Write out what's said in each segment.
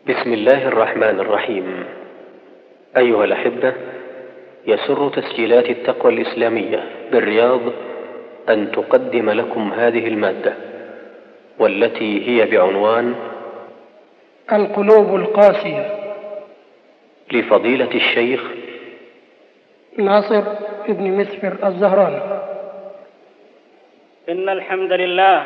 بسم الله الرحمن الرحيم. أيها الأحبة، يسر تسجيلات التقوى الإسلامية بالرياض أن تقدم لكم هذه المادة، والتي هي بعنوان القلوب القاسية، لفضيلة الشيخ ناصر ابن مسفر الزهراني. إن الحمد لله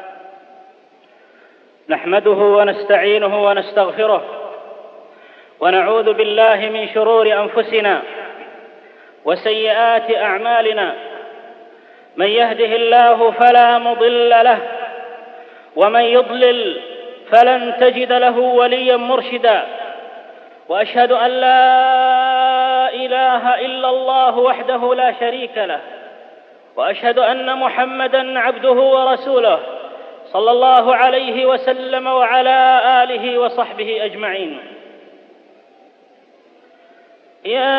نحمده ونستعينه ونستغفره، ونعوذ بالله من شرور أنفسنا وسيئات أعمالنا. من يهده الله فلا مضل له، ومن يضلل فلن تجد له وليا مرشدا. وأشهد أن لا إله إلا الله وحده لا شريك له، وأشهد أن محمدًا عبده ورسوله صلى الله عليه وسلم وعلى آله وصحبه أجمعين. يا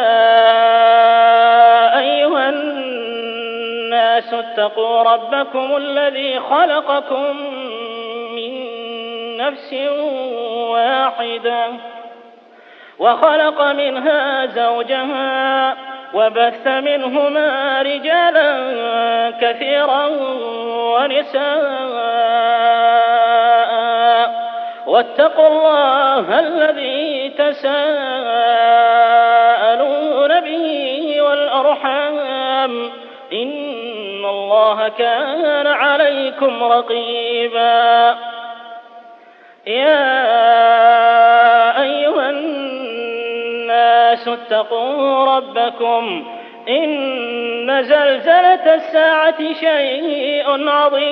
أيها الناس اتقوا ربكم الذي خلقكم من نفس واحدة، وخلق منها زوجها، وبث منهما رجالا كثيرا ونساء، واتقوا الله الذي تساءلون به والأرحام، إن الله كان عليكم رقيبا. يا أيها الناس اتقوا ربكم، إن زلزلة الساعة شيء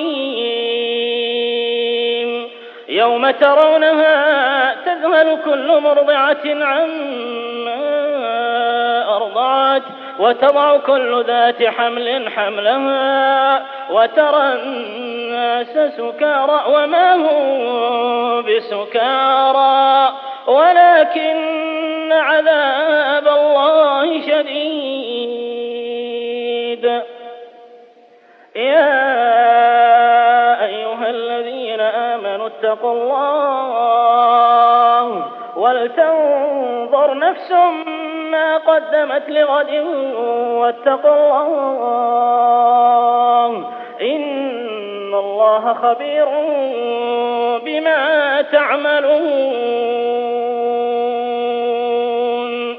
عظيم، يوم ترونها تذهل كل مرضعة عما أرضعت، وتضع كل ذات حمل حملها، وترى الناس سكارى وما هم بسكارى ولكن عذاب الله شديد. يا أيها الذين آمنوا اتقوا الله ولتنظر نفس ما قدمت لغد، واتقوا الله إن الله خبير بما تعملون.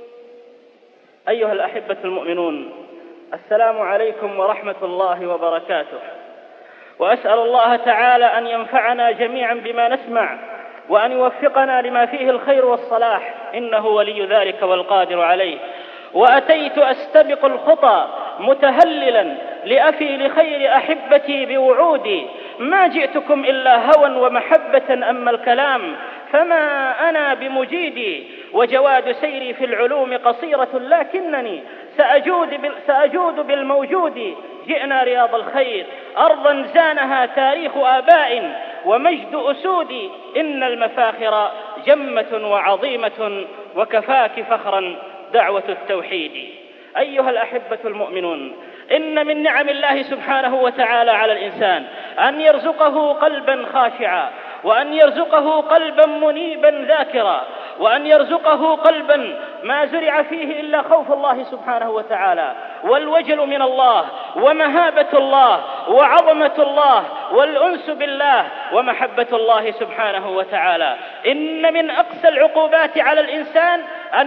أيها الأحبة المؤمنون، السلام عليكم ورحمة الله وبركاته. وأسأل الله تعالى أن ينفعنا جميعا بما نسمع، وأن يوفقنا لما فيه الخير والصلاح، إنه ولي ذلك والقادر عليه. وأتيت أستبق الخطى متهللا لأفي لخير أحبتي بوعودي، ما جئتكم إلا هوى ومحبة، أما الكلام فما أنا بمجيدي، وجواد سيري في العلوم قصيرة، لكنني سأجود بالموجود. جئنا رياض الخير، أرضا زانها تاريخ آباء ومجد أسود، إن المفاخر جمة وعظيمة، وكفاك فخرا دعوة التوحيد. أيها الأحبة المؤمنون، إن من نعم الله سبحانه وتعالى على الإنسان أن يرزقه قلبا خاشعا، وأن يرزقه قلبا منيبا ذاكرا، وأن يرزقه قلبا ما زرع فيه إلا خوف الله سبحانه وتعالى، والوجل من الله، ومهابة الله، وعظمة الله، والأنس بالله، ومحبة الله سبحانه وتعالى. إن من أقسى العقوبات على الإنسان أن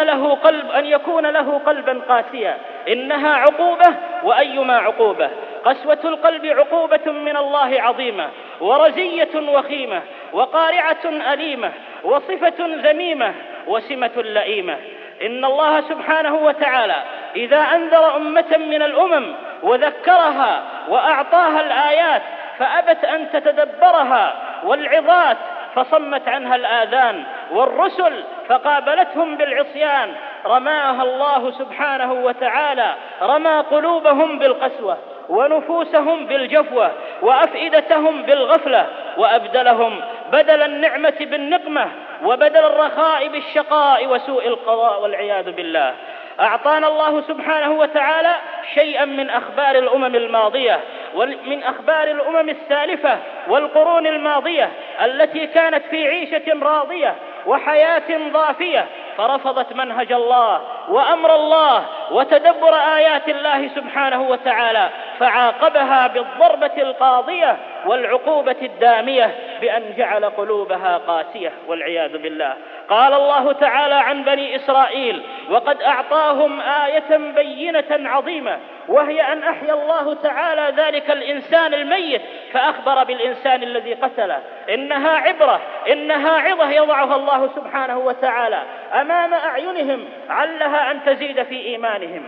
يكون له قلبا قاسيا. إنها عقوبة، وأيما عقوبة. قسوة القلب عقوبة من الله عظيمة، ورزية وخيمة، وقارعة أليمة، وصفة ذميمة، وسمة لئيمة. إن الله سبحانه وتعالى إذا أنذر أمة من الأمم وذكرها وأعطاها الآيات فأبت أن تتدبرها، والعظات فصمت عنها الآذان، والرسل فقابلتهم بالعصيان، رماها الله سبحانه وتعالى، رمى قلوبهم بالقسوة، ونفوسهم بالجفوة، وأفئدتهم بالغفلة، وأبدلهم بدل النعمة بالنقمة، وبدل الرخاء بالشقاء وسوء القضاء، والعياذ بالله. أعطانا الله سبحانه وتعالى شيئا من أخبار الأمم الماضية ومن أخبار الأمم السالفة والقرون الماضية التي كانت في عيشة راضية وحياة ضافية، فرفضت منهج الله وأمر الله وتدبر آيات الله سبحانه وتعالى، فعاقبها بالضربة القاضية والعقوبة الدامية بأن جعل قلوبها قاسية والعياذ بالله. قال الله تعالى عن بني إسرائيل: وقد أعطاهم آية بينة عظيمة، وهي أن أحيا الله تعالى ذلك الإنسان الميت فأخبر بالإنسان الذي قتله. إنها عبرة، إنها عظة يضعها الله سبحانه وتعالى أمام أعينهم، علها أن تزيد في إيمانهم،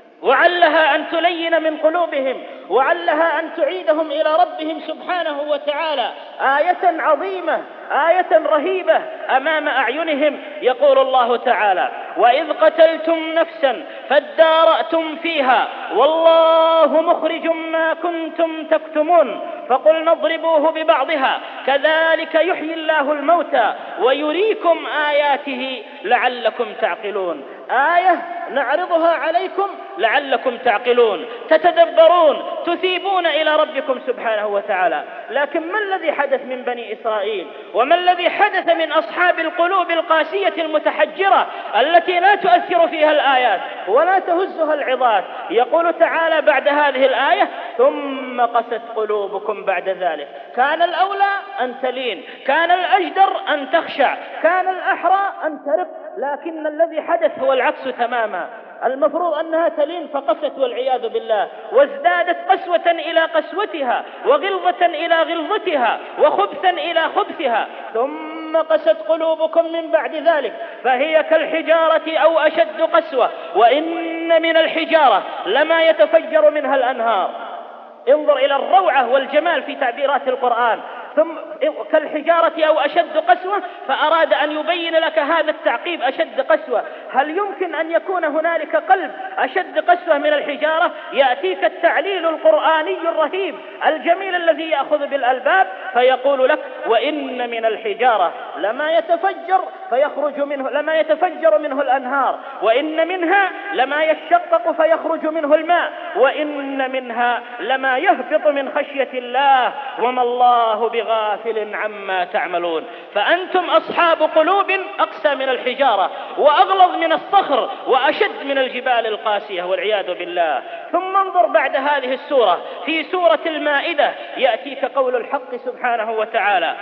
وعلها أن تلين من قلوبهم، وعلها أن تعيدهم إلى ربهم سبحانه وتعالى. آية عظيمة، آية رهيبة أمام أعينهم. يقول الله تعالى: وإذ قتلتم نفسا فادارأتم فيها والله مخرج ما كنتم تكتمون فقلنا اضربوه ببعضها كذلك يحيي الله الموتى ويريكم آياته لعلكم تعقلون. آية نعرضها عليكم لعلكم تعقلون، تتدبرون، تثيبون إلى ربكم سبحانه وتعالى. لكن ما الذي حدث من بني إسرائيل؟ وما الذي حدث من أصحاب القلوب القاسية المتحجرة التي لا تؤثر فيها الآيات ولا تهزها العظات؟ يقول تعالى بعد هذه الآية: ثم قست قلوبكم بعد ذلك. كان الأولى أن تلين، كان الأجدر أن تخشع، كان الأحرى أن ترق، لكن الذي حدث هو العكس تماما. المفروض أنها تلين فقست والعياذ بالله، وازدادت قسوة إلى قسوتها، وغلظة إلى غلظتها، وخبثا إلى خبثها. ثم قست قلوبكم من بعد ذلك فهي كالحجارة أو أشد قسوة، وإن من الحجارة لما يتفجر منها الأنهار. انظر إلى الروعة والجمال في تعبيرات القرآن. ثم كالحجارة أو أشد قسوة، فأراد أن يبين لك هذا التعقيب: أشد قسوة. هل يمكن أن يكون هنالك قلب أشد قسوة من الحجارة؟ يأتيك التعليل القرآني الرهيب الجميل الذي يأخذ بالألباب فيقول لك: وإن من الحجارة لما يتفجر منه الأنهار، وإن منها لما يشقق فيخرج منه الماء، وإن منها لما يهبط من خشية الله وما الله بغافل عما تعملون. فأنتم أصحاب قلوب أقسى من الحجارة، وأغلظ من الصخر، وأشد من الجبال القاسية والعياذ بالله. ثم انظر بعد هذه السورة في سورة المائدة، يأتيك قول الحق سبحانه وتعالى: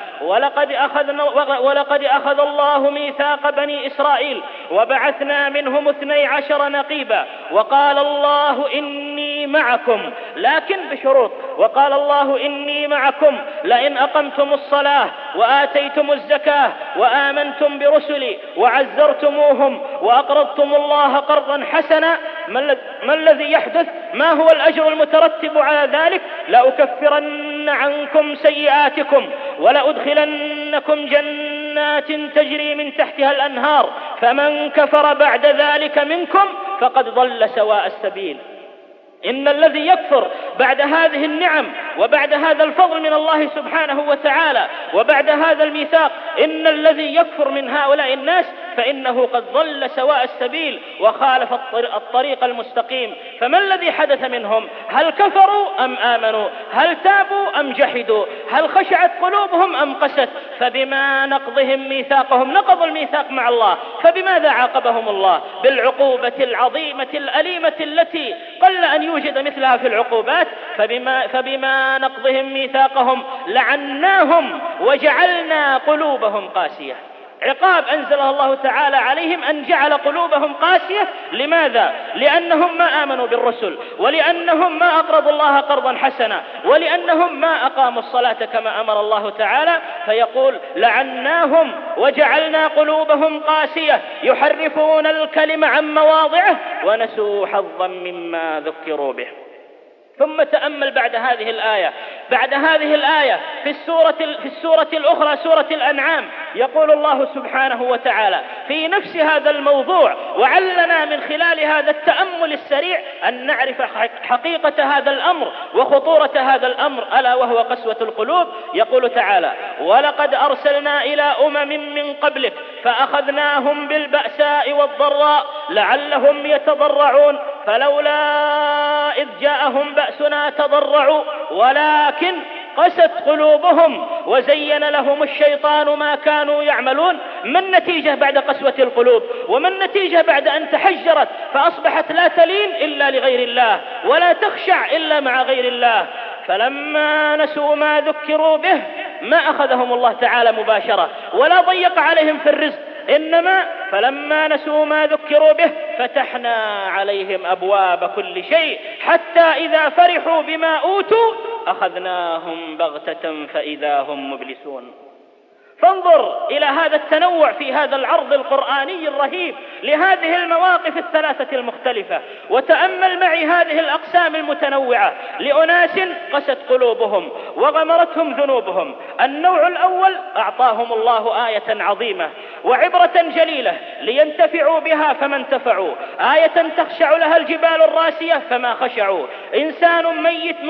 ولقد أخذ الله ميثاق بني إسرائيل وبعثنا منهم 12 نقيبا وقال الله إني معكم، لكن بشروط. وقال الله إني معكم لئن أقمتم الصلاة وآتيتم الزكاة وآمنتم برسلي وعزرتموهم وأقرضتم الله قرضا حسنا. ما الذي يحدث؟ ما هو الأجر المترتب على ذلك؟ لأكفرن عنكم سيئاتكم ولأدخلنكم جنات تجري من تحتها الأنهار فمن كفر بعد ذلك منكم فقد ضل سواء السبيل. إن الذي يكفر بعد هذه النعم وبعد هذا الفضل من الله سبحانه وتعالى وبعد هذا الميثاق، إن الذي يكفر من هؤلاء الناس فإنه قد ضل سواء السبيل وخالف الطريق المستقيم. فما الذي حدث منهم؟ هل كفروا أم آمنوا؟ هل تابوا أم جحدوا؟ هل خشعت قلوبهم أم قست؟ فبما نقضهم ميثاقهم، نقضوا الميثاق مع الله، فبماذا عاقبهم الله؟ بالعقوبة العظيمة الأليمة التي قل أن يوجد مثلها في العقوبات. فبما نقضهم ميثاقهم لعناهم وجعلنا قلوبهم قاسية. عقاب أنزله الله تعالى عليهم أن جعل قلوبهم قاسية. لماذا؟ لأنهم ما آمنوا بالرسل، ولأنهم ما أقرضوا الله قرضا حسنا، ولأنهم ما أقاموا الصلاة كما أمر الله تعالى. فيقول: لعناهم وجعلنا قلوبهم قاسية يحرفون الكلم عن مواضعه ونسوا حظا مما ذكروا به. ثم تأمل بعد هذه الآية في السورة الأخرى سورة الأنعام يقول الله سبحانه وتعالى في نفس هذا الموضوع، وعلنا من خلال هذا التأمل السريع أن نعرف حقيقة هذا الأمر وخطورة هذا الأمر، ألا وهو قسوة القلوب. يقول تعالى: ولقد أرسلنا إلى أمم من قبلك فأخذناهم بالبأساء والضراء لعلهم يتضرعون فلولا إذ جاءهم بأسنا تضرعوا ولكن قست قلوبهم وزين لهم الشيطان ما كانوا يعملون. ما النتيجة بعد قسوة القلوب؟ وما النتيجة بعد أن تحجرت فأصبحت لا تلين إلا لغير الله ولا تخشع إلا مع غير الله؟ فلما نسوا ما ذكروا به ما أخذهم الله تعالى مباشرة ولا ضيق عليهم في الرزق، إنما فلما نسوا ما ذكروا به فتحنا عليهم أبواب كل شيء حتى إذا فرحوا بما أوتوا أخذناهم بغتة فإذا هم مبلسون. فانظر إلى هذا التنوع في هذا العرض القرآني الرهيب لهذه المواقف الثلاثة المختلفة، وتأمل معي هذه الأقسام المتنوعة لأناس قست قلوبهم وغمرتهم ذنوبهم. النوع الأول أعطاهم الله آية عظيمة وعبرة جليلة لينتفعوا بها فما انتفعوا، آية تخشع لها الجبال الراسية فما خشعوا. إنسان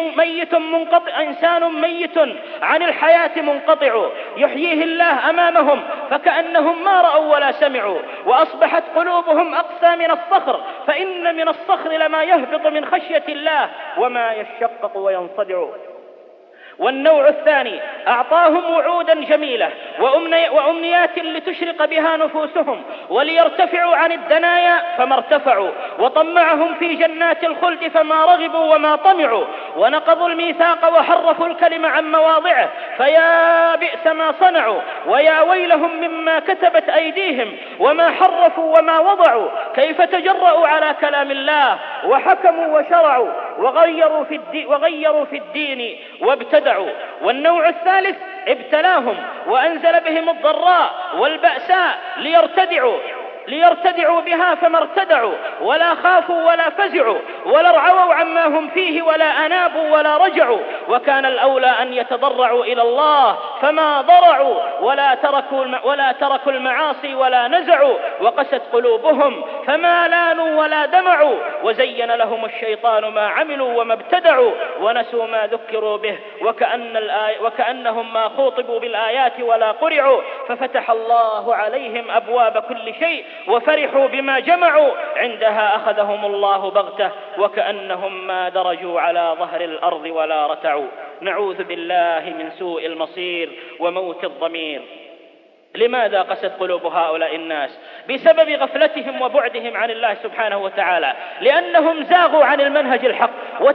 ميت عن الحياة منقطع يحييه الله أمامهم فكأنهم ما رأوا ولا سمعوا، وأصبحت قلوبهم أقسى من الصخر، فإن من الصخر لما يهبط من خشية الله وما يشقق وينصدع. والنوع الثاني أعطاهم وعودا جميلة وأمنيات لتشرق بها نفوسهم وليرتفعوا عن الدنايا فما ارتفعوا، وطمعهم في جنات الخلد فما رغبوا وما طمعوا، ونقضوا الميثاق وحرفوا الكلم عن مواضعه فيا بئس ما صنعوا ويا ويلهم مما كتبت أيديهم وما حرفوا وما وضعوا، كيف تجرؤوا على كلام الله وحكموا وشرعوا وغيروا في الدين وابتدعوا. والنوع الثالث ابتلاهم وأنزل بهم الضراء والبأساء ليرتدعوا بها فما ارتدعوا ولا خافوا ولا فزعوا ولا رعوا عما هم فيه ولا أنابوا ولا رجعوا، وكان الأولى أن يتضرعوا إلى الله فما ضرعوا ولا تركوا المعاصي ولا نزعوا، وقست قلوبهم فما لانوا ولا دمعوا، وزين لهم الشيطان ما عملوا وما ابتدعوا ونسوا ما ذكروا به وكأنهم ما خوطبوا بالآيات ولا قرعوا، ففتح الله عليهم أبواب كل شيء وفرحوا بما جمعوا عندها أخذهم الله بغتة وكأنهم ما درجوا على ظهر الأرض ولا رتعوا. نعوذ بالله من سوء المصير وموت الضمير. لماذا قست قلوب هؤلاء الناس؟ بسبب غفلتهم وبعدهم عن الله سبحانه وتعالى، لأنهم زاغوا عن المنهج الحق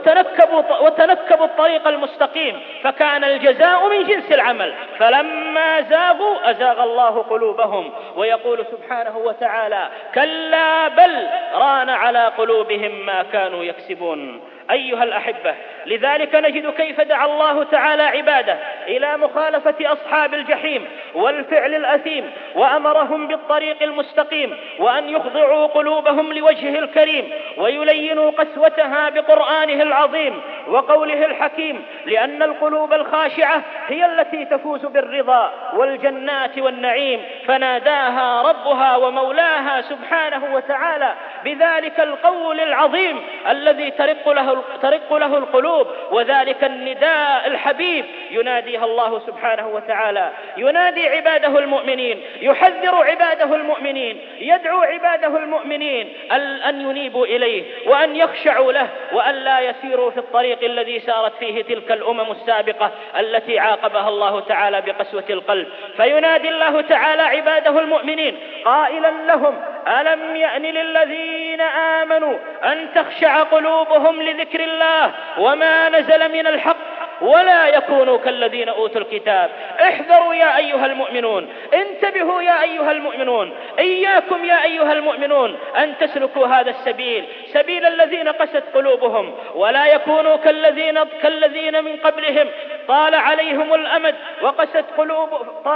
وتنكبوا الطريق المستقيم، فكان الجزاء من جنس العمل، فلما زاغوا أزاغ الله قلوبهم. ويقول سبحانه وتعالى: كلا بل ران على قلوبهم ما كانوا يكسبون. أيها الأحبة، لذلك نجد كيف دعا الله تعالى عباده إلى مخالفة أصحاب الجحيم والفعل الأثيم، وأمرهم بالطريق المستقيم، وأن يخضعوا قلوبهم لوجهه الكريم ويلينوا قسوتها بقرآنه العظيم وقوله الحكيم، لأن القلوب الخاشعة هي التي تفوز بالرضا والجنات والنعيم. فناداها ربها ومولاها سبحانه وتعالى بذلك القول العظيم الذي ترق له القلوب، وذلك النداء الحبيب يناديها الله سبحانه وتعالى، ينادي عباده المؤمنين، يحذر عباده المؤمنين، يدعو عباده المؤمنين أن ينيبوا إليه وأن يخشعوا له وأن لا يسيروا في الطريق الذي سارت فيه تلك الأمم السابقة التي عاقبها الله تعالى بقسوة القلب. فينادي الله تعالى عباده المؤمنين قائلا لهم: ألم يأن للذين آمنوا أن تخشع قلوبهم لذكر الله وما نزل من الحق ولا يكونوا كالذين أوتوا الكتاب. احذروا يا أيها المؤمنون، انتبهوا يا أيها المؤمنون، إياكم يا أيها المؤمنون أن تسلكوا هذا السبيل، سبيل الذين قست قلوبهم، ولا يكونوا كالذين من قبلهم طال عليهم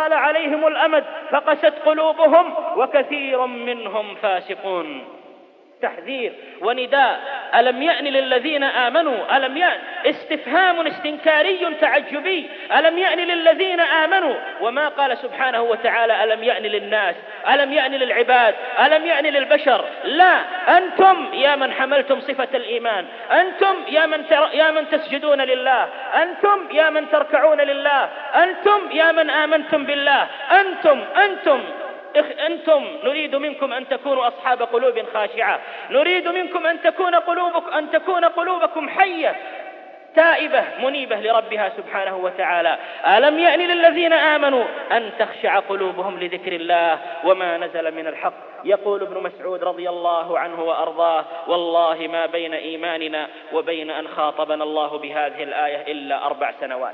الأمد فقست قلوبهم وكثير منهم فاسقون. تحذير ونداء. ألم يأن للذين آمنوا، ألم يأن استفهام استنكاري تعجبي، ألم يأن للذين آمنوا، وما قال سبحانه وتعالى ألم يأن للناس، ألم يأن للعباد، ألم يأن للبشر. لا، أنتم يا من حملتم صفة الإيمان، أنتم يا من تسجدون لله، أنتم يا من تركعون لله، أنتم يا من آمنتم بالله، أنتم نريد منكم أن تكونوا أصحاب قلوب خاشعة، نريد منكم أن تكون قلوبكم حية تائبة منيبة لربها سبحانه وتعالى. ألم يأن للذين آمنوا أن تخشع قلوبهم لذكر الله وما نزل من الحق. يقول ابن مسعود رضي الله عنه وأرضاه: والله ما بين إيماننا وبين أن خاطبنا الله بهذه الآية إلا 4 سنوات.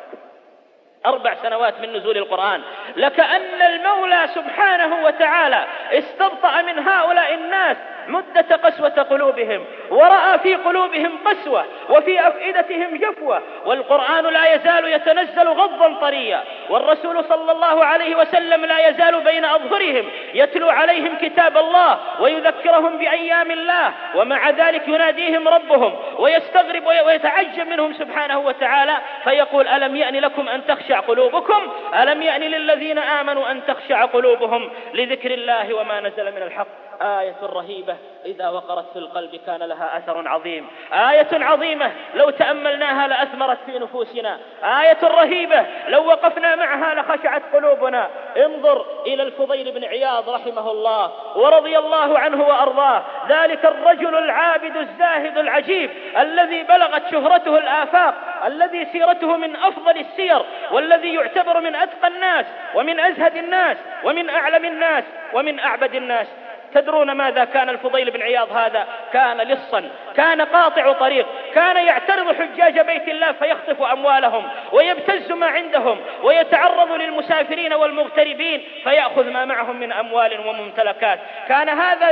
4 سنوات من نزول القرآن. لكأن المولى سبحانه وتعالى استبطأ من هؤلاء الناس مدة قسوة قلوبهم، ورأى في قلوبهم قسوة وفي أفئدتهم جفوة، والقرآن لا يزال يتنزل غضا طريا، والرسول صلى الله عليه وسلم لا يزال بين أظهرهم يتلو عليهم كتاب الله ويذكرهم بأيام الله، ومع ذلك يناديهم ربهم ويستغرب ويتعجب منهم سبحانه وتعالى فيقول: ألم يأن لكم أن تخشع قلوبكم؟ ألم يأن للذين آمنوا أن تخشع قلوبهم لذكر الله وما نزل من الحق. آية رهيبة إذا وقرت في القلب كان لها أثر عظيم، آية عظيمة لو تأملناها لأثمرت في نفوسنا، آية رهيبة لو وقفنا معها لخشعت قلوبنا. انظر إلى الفضيل بن عياض رحمه الله ورضي الله عنه وأرضاه، ذلك الرجل العابد الزاهد العجيب الذي بلغت شهرته الآفاق، الذي سيرته من أفضل السير، والذي يعتبر من أتقى الناس ومن أزهد الناس ومن أعلم الناس ومن أعبد الناس. تدرون ماذا كان الفضيل بن عياض هذا؟ كان لصا، كان قاطع طريق، كان يعترض حجاج بيت الله فيخطف أموالهم ويبتز ما عندهم، ويتعرض للمسافرين والمغتربين فيأخذ ما معهم من أموال وممتلكات. كان هذا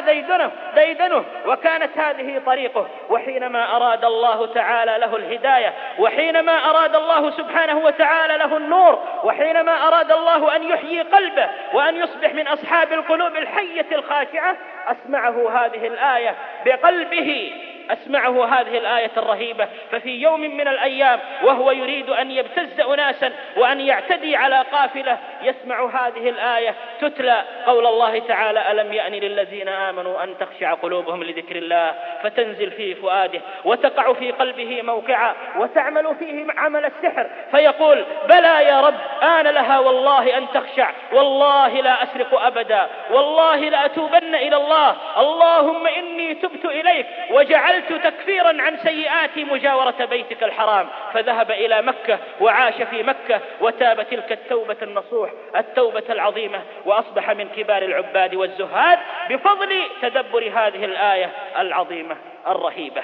ديدنه وكانت هذه طريقه. وحينما أراد الله تعالى له الهداية، وحينما أراد الله سبحانه وتعالى له النور، وحينما أراد الله أن يحيي قلبه وأن يصبح من أصحاب القلوب الحية الخاشعة، أسمعه هذه الآية بقلبه، أسمعه هذه الآية الرهيبة. ففي يوم من الأيام وهو يريد أن يبتز أناسا وأن يعتدي على قافلة، يسمع هذه الآية تتلى، قول الله تعالى: ألم يأن للذين آمنوا أن تخشع قلوبهم لذكر الله، فتنزل في فؤاده وتقع في قلبه موقعا وتعمل فيه عمل السحر، فيقول: بلى يا رب، آن لها والله أن تخشع، والله لا أسرق أبدا، والله لا أتوبن إلى الله، اللهم إني تبت إليك وجعلت تكفيرا عن سيئاتي مجاورة بيتك الحرام. فذهب إلى مكة وعاش في مكة وتاب تلك التوبة النصوح، التوبة العظيمة، وأصبح من كبار العباد والزهاد بفضل تدبر هذه الآية العظيمة الرهيبة.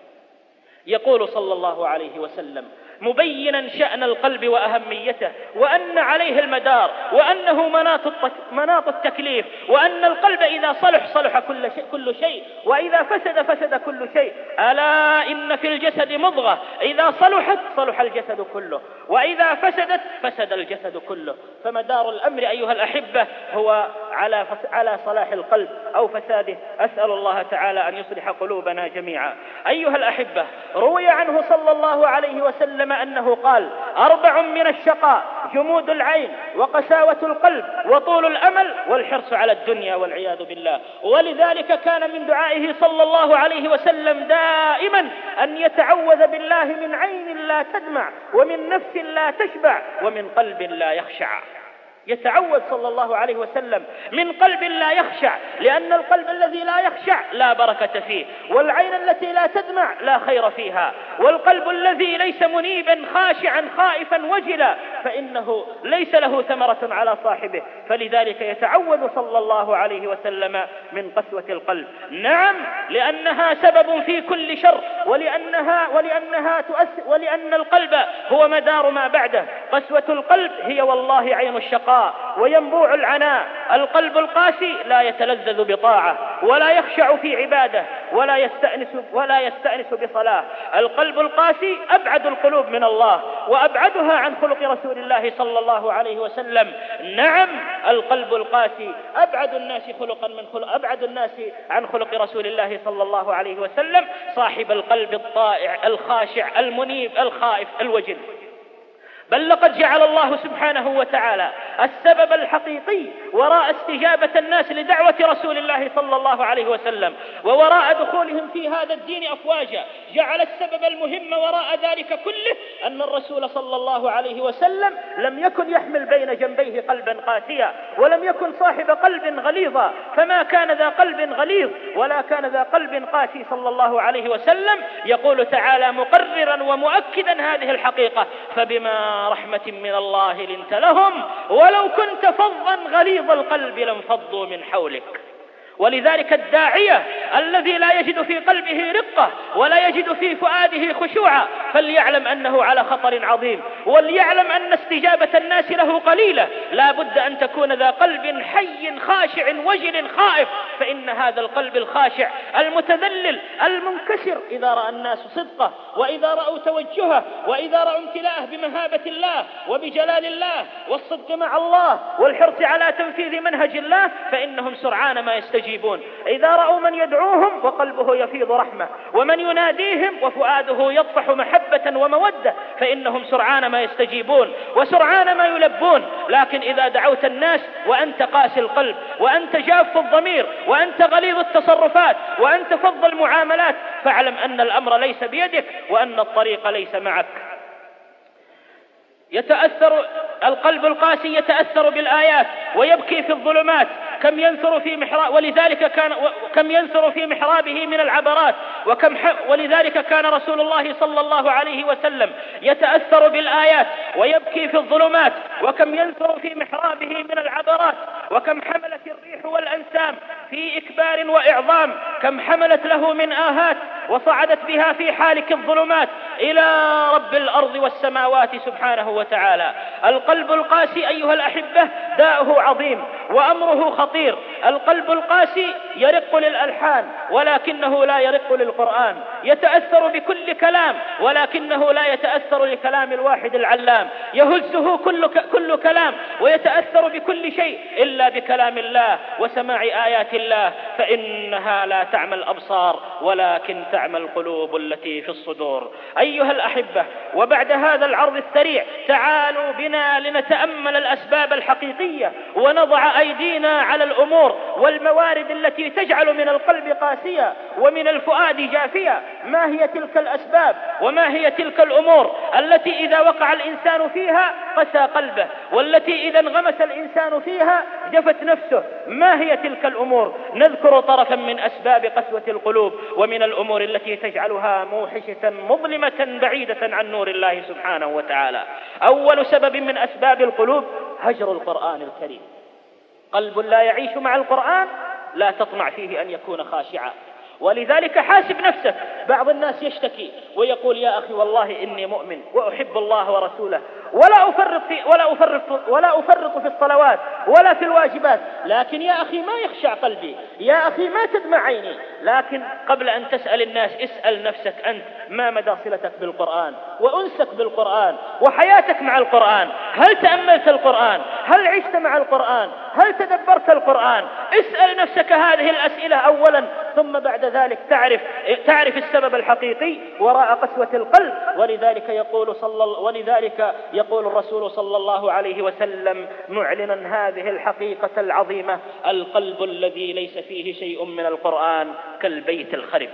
يقول صلى الله عليه وسلم مبينا شأن القلب وأهميته، وأن عليه المدار، وأنه مناط التكليف، وأن القلب إذا صلح كل شيء، وإذا فسد كل شيء. ألا إن في الجسد مضغة إذا صلحت صلح الجسد كله، وإذا فسدت فسد الجسد كله. فمدار الأمر أيها الأحبة هو على صلاح القلب أو فساده. أسأل الله تعالى أن يصلح قلوبنا جميعا. أيها الأحبة، روي عنه صلى الله عليه وسلم أنه قال: 4 من الشقاء: جمود العين، وقساوة القلب، وطول الأمل، والحرص على الدنيا والعياذ بالله. ولذلك كان من دعائه صلى الله عليه وسلم دائما أن يتعوذ بالله من عين لا تدمع، ومن نفس لا تشبع، ومن قلب لا يخشع. يتعوذ صلى الله عليه وسلم من قلب لا يخشع، لأن القلب الذي لا يخشع لا بركة فيه، والعين التي لا تدمع لا خير فيها، والقلب الذي ليس منيبا خاشعا خائفا وجلا فإنه ليس له ثمرة على صاحبه. فلذلك يتعوذ صلى الله عليه وسلم من قسوة القلب. نعم، لأنها سبب في كل شر، ولأن القلب هو مدار ما بعده. قسوة القلب هي والله عين الشقاء الشقاء وينبوع العناء. القلب القاسي لا يتلذذ بطاعة ولا يخشع في عبادة ولا يستأنس بصلاة. القلب القاسي أبعد القلوب من الله وأبعدها عن خلق رسول الله صلى الله عليه وسلم. نعم، القلب القاسي أبعد الناس عن خلق رسول الله صلى الله عليه وسلم. صاحب القلب الطائع الخاشع المنيب الخائف الوجل. بل لقد جعل الله سبحانه وتعالى السبب الحقيقي وراء استجابة الناس لدعوة رسول الله صلى الله عليه وسلم ووراء دخولهم في هذا الدين أفواجا، جعل السبب المهم وراء ذلك كله أن الرسول صلى الله عليه وسلم لم يكن يحمل بين جنبيه قلبا قاسيا، ولم يكن صاحب قلب غليظا، فما كان ذا قلب غليظ ولا كان ذا قلب قاسي صلى الله عليه وسلم. يقول تعالى مقررا ومؤكدا هذه الحقيقة: فبما رحمة من الله لنت لهم ولو كنت فظا غليظ القلب لانفضوا من حولك. ولذلك الداعية الذي لا يجد في قلبه رقة ولا يجد في فؤاده خشوعا فليعلم أنه على خطر عظيم، وليعلم أن استجابة الناس له قليلة. لا بد أن تكون ذا قلب حي خاشع وجل خائف، فإن هذا القلب الخاشع المتذلل المنكسر إذا رأى الناس صدقه وإذا رأوا توجهه وإذا رأوا امتلاءه بمهابة الله وبجلال الله والصدق مع الله والحرص على تنفيذ منهج الله فإنهم سرعان ما يستجيبون. إذا رأوا من يدعوهم وقلبه يفيض رحمة ومن يناديهم وفؤاده يطفح محبة ومودة فإنهم سرعان ما يستجيبون وسرعان ما يلبون. لكن إذا دعوت الناس وأنت قاسي القلب وأنت جاف الضمير وأنت غليظ التصرفات وأنت فظ المعاملات فاعلم أن الأمر ليس بيدك وأن الطريق ليس معك. القلب القاسي يتأثر بالآيات ويبكي في الظلمات كم ينثر في محراب، ولذلك كم ينثر في محرابه من العبرات ولذلك كان رسول الله صلى الله عليه وسلم يتأثر بالآيات ويبكي في الظلمات وكم ينثر في محرابه من العبرات. وكم حملت الريح والأنسام في إكبار وإعظام، كم حملت له من آهات وصعدت بها في حالك الظلمات إلى رب الأرض والسماوات سبحانه وتعالى. القلب القاسي أيها الأحبة داؤه عظيم وأمره خطير. القلب القاسي يرق للألحان ولكنه لا يرق للقرآن، يتأثر بكل كلام ولكنه لا يتأثر لكلام الواحد العلام، يهزه كل كلام ويتأثر بكل شيء إلا بكلام الله وسماع آيات الله، فإنها لا تعمى الأبصار ولكن تعمى القلوب التي في الصدور. أيها الأحبة، وبعد هذا العرض السريع تعالوا بنا لنتأمل الأسباب الحقيقية ونضع أيدينا على الأمور والموارد التي تجعل من القلب قاسية ومن الفؤاد جافية. ما هي تلك الأسباب وما هي تلك الأمور التي إذا وقع الإنسان فيها قسى قلبه، والتي إذا انغمس الإنسان فيها جفت نفسه؟ ما هي تلك الأمور؟ نذكر طرفا من أسباب قسوة القلوب ومن الأمور التي تجعلها موحشة مظلمة بعيدة عن نور الله سبحانه وتعالى. أول سبب من أسباب القلوب هجر القرآن الكريم. قلب لا يعيش مع القرآن لا تطمع فيه أن يكون خاشعا. ولذلك حاسب نفسك. بعض الناس يشتكي ويقول: يا أخي والله إني مؤمن وأحب الله ورسوله ولا أفرط في الصلوات ولا في الواجبات، لكن يا أخي ما يخشع قلبي، يا أخي ما تدمع عيني. لكن قبل أن تسأل الناس اسأل نفسك أنت: ما مدى صلتك بالقرآن وأنسك بالقرآن وحياتك مع القرآن؟ هل تأملت القرآن؟ هل عشت مع القرآن؟ هل تدبرت القرآن؟ اسأل نفسك هذه الأسئلة أولا، ثم بعد ذلك تعرف السبب الحقيقي وراء قسوة القلب. ولذلك يقول الرسول صلى الله عليه وسلم معلنا هذه الحقيقة العظيمة: القلب الذي ليس فيه شيء من القرآن كالبيت الخرب.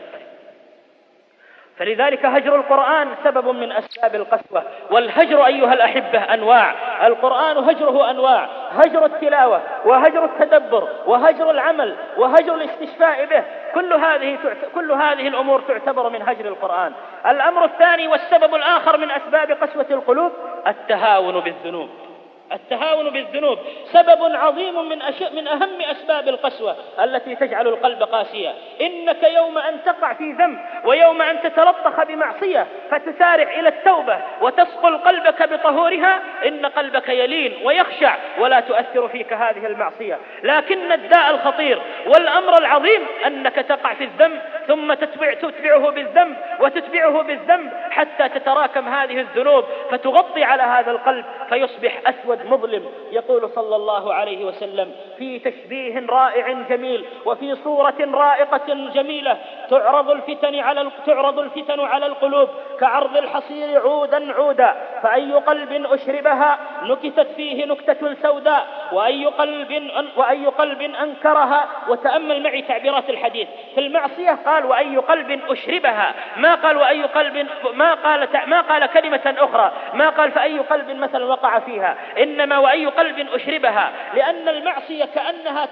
فلذلك هجر القرآن سبب من أسباب القسوة. والهجر أيها الأحبة أنواع. القرآن هجره أنواع: هجر التلاوة وهجر التدبر وهجر العمل وهجر الاستشفاء به. كل هذه الأمور تعتبر من هجر القرآن. الأمر الثاني والسبب الآخر من أسباب قسوة القلوب التهاون بالذنوب. التهاون بالذنوب سبب عظيم من أهم أسباب القسوة التي تجعل القلب قاسيا. إنك يوم أن تقع في ذنب ويوم أن تتلطخ بمعصية فتسارع إلى التوبة وتصقل قلبك بطهورها، إن قلبك يلين ويخشع ولا تؤثر فيك هذه المعصية. لكن الداء الخطير والأمر العظيم أنك تقع في الذنب ثم تتبعه بالذنب وتتبعه بالذنب حتى تتراكم هذه الذنوب فتغطي على هذا القلب فيصبح أسود مظلم. يقول صلى الله عليه وسلم في تشبيه رائع جميل وفي صورة رائقة جميلة: تعرض الفتن على القلوب كعرض الحصير عودا عودا، فأي قلب أشربها نكتت فيه نكتة سوداء، وأي قلب أنكرها. وتأمل معي تعبيرات الحديث في المعصية، قال وأي قلب أشربها، ما قال وأي قلب، ما قال كلمة أخرى، ما قال فأي قلب مثلا وقع فيها، إنما وأي قلب أشربها، لأن المعصية كأنها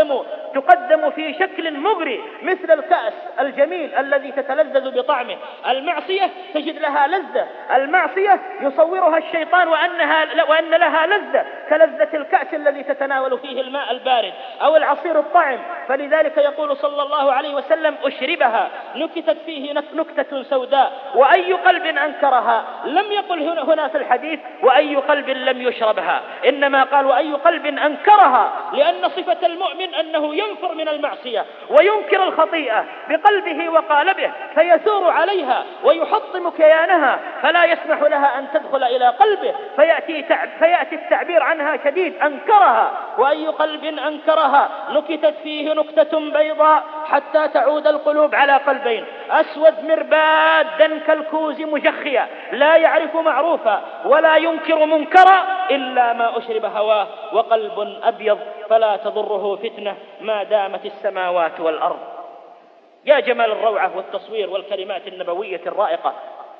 تقدم في شكل مغري مثل الكأس الجميل الذي تتلذذ بطعمه. المعصية تجد لها لذة، المعصية يصورها الشيطان وأن لها لذة كلذة الكأس الذي تتناول فيه الماء البارد أو العصير الطعم. فلذلك يقول صلى الله عليه وسلم أشربها نكتت فيه نكتة سوداء. وأي قلب أنكرها، لم يقل هنا في الحديث وأي قلب لم يشربها، إنما قال وأي قلب أنكرها، لأن صفة المؤمن أنه ينفر من المعصية وينكر الخطيئة بقلبه وقالبه فيثور عليها ويحطم كيانها فلا يسمح لها أن تدخل إلى قلبه، فيأتي التعبير عنها شديد: أنكرها. وأي قلب أنكرها نكتت فيه نكتة بيضاء حتى تعود القلوب على قلبين: أسود مربادا كالكوز مجخيا لا يعرف معروفا ولا ينكر منكرا إلا ما أشرب هواه، وقلب أبيض فلا تضره فتنة ما دامت السماوات والأرض. يا جمال الروعة والتصوير والكلمات النبوية الرائقة.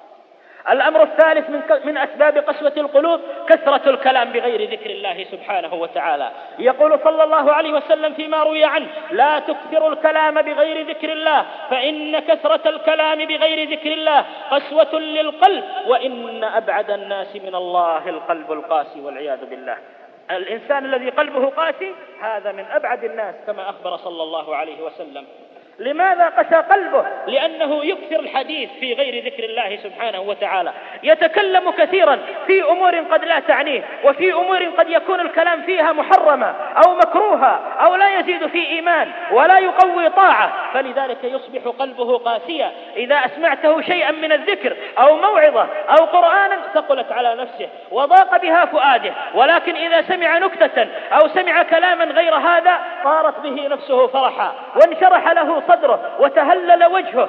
الأمر الثالث من أسباب قسوة القلوب كثرة الكلام بغير ذكر الله سبحانه وتعالى. يقول صلى الله عليه وسلم فيما روي عنه: لا تكثروا الكلام بغير ذكر الله فإن كثرة الكلام بغير ذكر الله قسوة للقلب، وإن أبعد الناس من الله القلب القاسي والعياذ بالله. الإنسان الذي قلبه قاسي هذا من أبعد الناس كما أخبر صلى الله عليه وسلم. لماذا قسى قلبه؟ لأنه يكثر الحديث في غير ذكر الله سبحانه وتعالى، يتكلم كثيرا في أمور قد لا تعنيه، وفي أمور قد يكون الكلام فيها محرمة أو مكروهة أو لا يزيد في إيمان ولا يقوي طاعة، فلذلك يصبح قلبه قاسيا. إذا أسمعته شيئا من الذكر أو موعظة أو قرآنا ثقلت على نفسه وضاق بها فؤاده، ولكن إذا سمع نكتة أو سمع كلاما غير هذا طارت به نفسه فرحا وانشرح له صدره وتهلل وجهه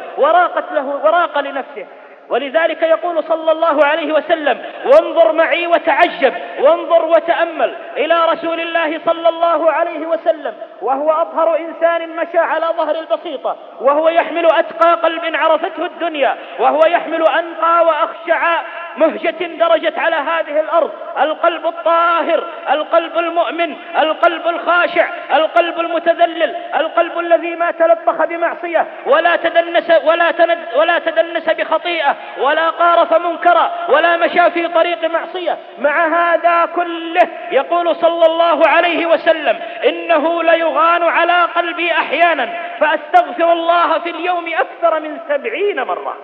وراق لنفسه. ولذلك يقول صلى الله عليه وسلم: وانظر معي وتعجب، وانظر وتأمل إلى رسول الله صلى الله عليه وسلم وهو أطهر إنسان مشى على ظهر البسيطة، وهو يحمل أتقى قلب عرفته الدنيا، وهو يحمل أنقى وأخشع مهجة درجت على هذه الأرض، القلب الطاهر، القلب المؤمن، القلب الخاشع، القلب المتذلل، القلب الذي ما تلطخ بمعصية ولا تدنس بخطيئة ولا قارف منكرا ولا مشى في طريق معصية. مع هذا كله يقول صلى الله عليه وسلم: إنه ليغان على قلبي أحيانا فأستغفر الله في اليوم أكثر من 70 مرة.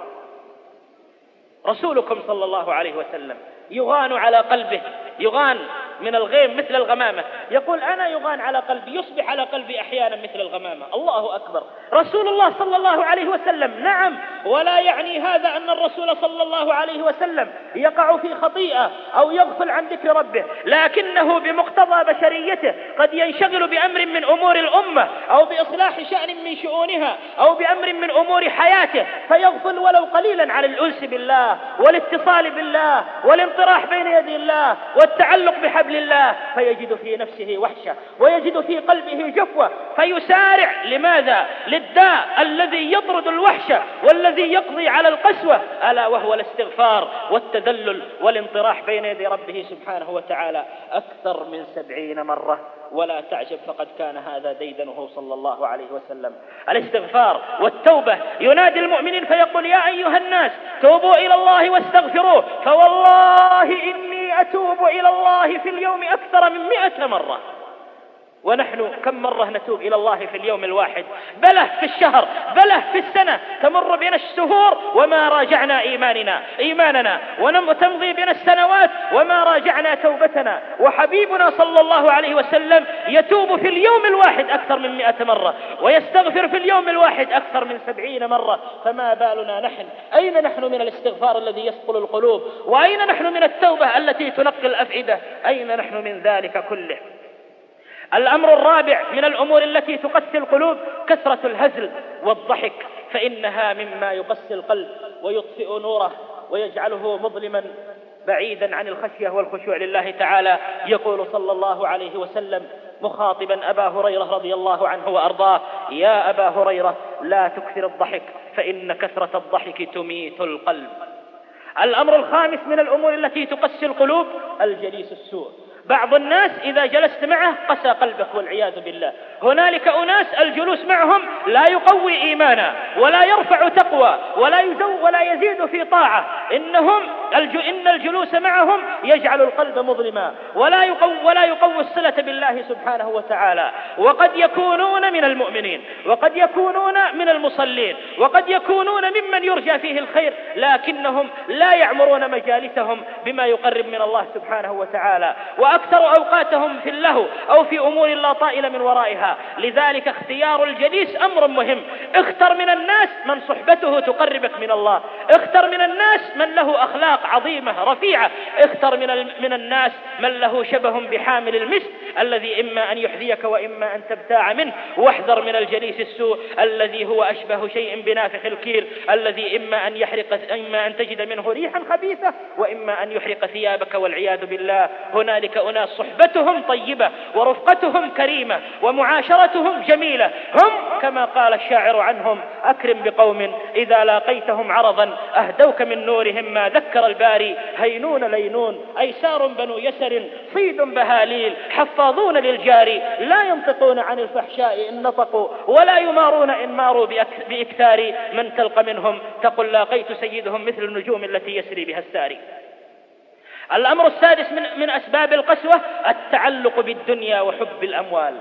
رسولكم صلى الله عليه وسلم يغان على قلبه، يغان من الغيم مثل الغمامة، يقول أنا يغان على قلبي، يصبح على قلبي أحيانا مثل الغمامة. الله أكبر. رسول الله صلى الله عليه وسلم، نعم، ولا يعني هذا أن الرسول صلى الله عليه وسلم يقع في خطيئة أو يغفل عن ذكر ربه، لكنه بمقتضى بشريته قد ينشغل بأمر من أمور الأمة أو بإصلاح شأن من شؤونها أو بأمر من أمور حياته فيغفل ولو قليلا عن الأنس بالله والاتصال بالله والانطراح بين يدي الله والتعلق بحبل الله، فيجد في نفسه وحشة ويجد في قلبه جفوة فيسارع. لماذا؟ للداء الذي يطرد الوحشة والذي يقضي على القسوة، ألا وهو الاستغفار والتذلل والانطراح بين يدي ربه سبحانه وتعالى أكثر من 70 مرة. ولا تعجب، فقد كان هذا ديدنه صلى الله عليه وسلم، الاستغفار والتوبة. ينادي المؤمنين فيقول: يا أيها الناس توبوا إلى الله واستغفروه فوالله إني أتوب إلى الله في اليوم أكثر من 100 مرة. ونحن كم مرة نتوب إلى الله في اليوم الواحد؟ بله في الشهر، بله في السنة. تمر بنا الشهور وما راجعنا إيماننا، وتمضي بنا السنوات وما راجعنا توبتنا. وحبيبنا صلى الله عليه وسلم يتوب في اليوم الواحد أكثر من 100 مرة، ويستغفر في اليوم الواحد أكثر من 70 مرة. فما بالنا نحن؟ أين نحن من الاستغفار الذي يصقل القلوب؟ وأين نحن من التوبة التي تنقي الأفئدة؟ أين نحن من ذلك كله؟ الأمر الرابع من الأمور التي تقسي القلوب كثرة الهزل والضحك، فإنها مما يقسي القلب ويطفئ نوره ويجعله مظلما بعيدا عن الخشية والخشوع لله تعالى. يقول صلى الله عليه وسلم مخاطبا أبا هريرة رضي الله عنه وأرضاه: يا أبا هريرة لا تكثر الضحك فإن كثرة الضحك تميت القلب. الأمر الخامس من الأمور التي تقسي القلوب الجليس السوء. بعض الناس إذا جلست معه قسى قلبك والعياذ بالله. هنالك أناس الجلوس معهم لا يقوي إيمانا ولا يرفع تقوى ولا يزيد في طاعة. إن الجلوس معهم يجعل القلب مظلما ولا يقوي الصلة بالله سبحانه وتعالى. وقد يكونون من المؤمنين، وقد يكونون من المصلين، وقد يكونون ممن يرجى فيه الخير، لكنهم لا يعمرون مجالسهم بما يقرب من الله سبحانه وتعالى، وأكثر أوقاتهم في اللهو أو في أمور لا طائل من ورائها. لذلك اختيار الجليس أمر مهم. اختر من الناس من صحبته تقربك من الله، اختر من الناس من له أخلاق عظيمة رفيعة، اختر من الناس من له شبه بحامل المسك الذي إما أن يحذيك وإما أن تبتاع منه. واحذر من الجليس السوء الذي هو أشبه شيء بنافخ الكير، الذي إما أن تجد منه ريحا خبيثة وإما أن يحرق ثيابك والعياذ بالله. هنالك أناس صحبتهم طيبة ورفقتهم كريمة ومعاشرتهم جميلة، هم كما قال الشاعر عنهم: أكرم بقوم إذا لاقيتهم عرضا أهدوك من نورهم ما ذكر الباري. هينون لينون أيسار بنو يسر صيد بهاليل حفاظون للجاري لا ينطقون عن الفحشاء إن نطقوا ولا يمارون إن ماروا بإكثار. من تلقى منهم تقل لاقيت سيدهم مثل النجوم التي يسري بها الساري. الأمر السادس من أسباب القسوة التعلق بالدنيا وحب الأموال.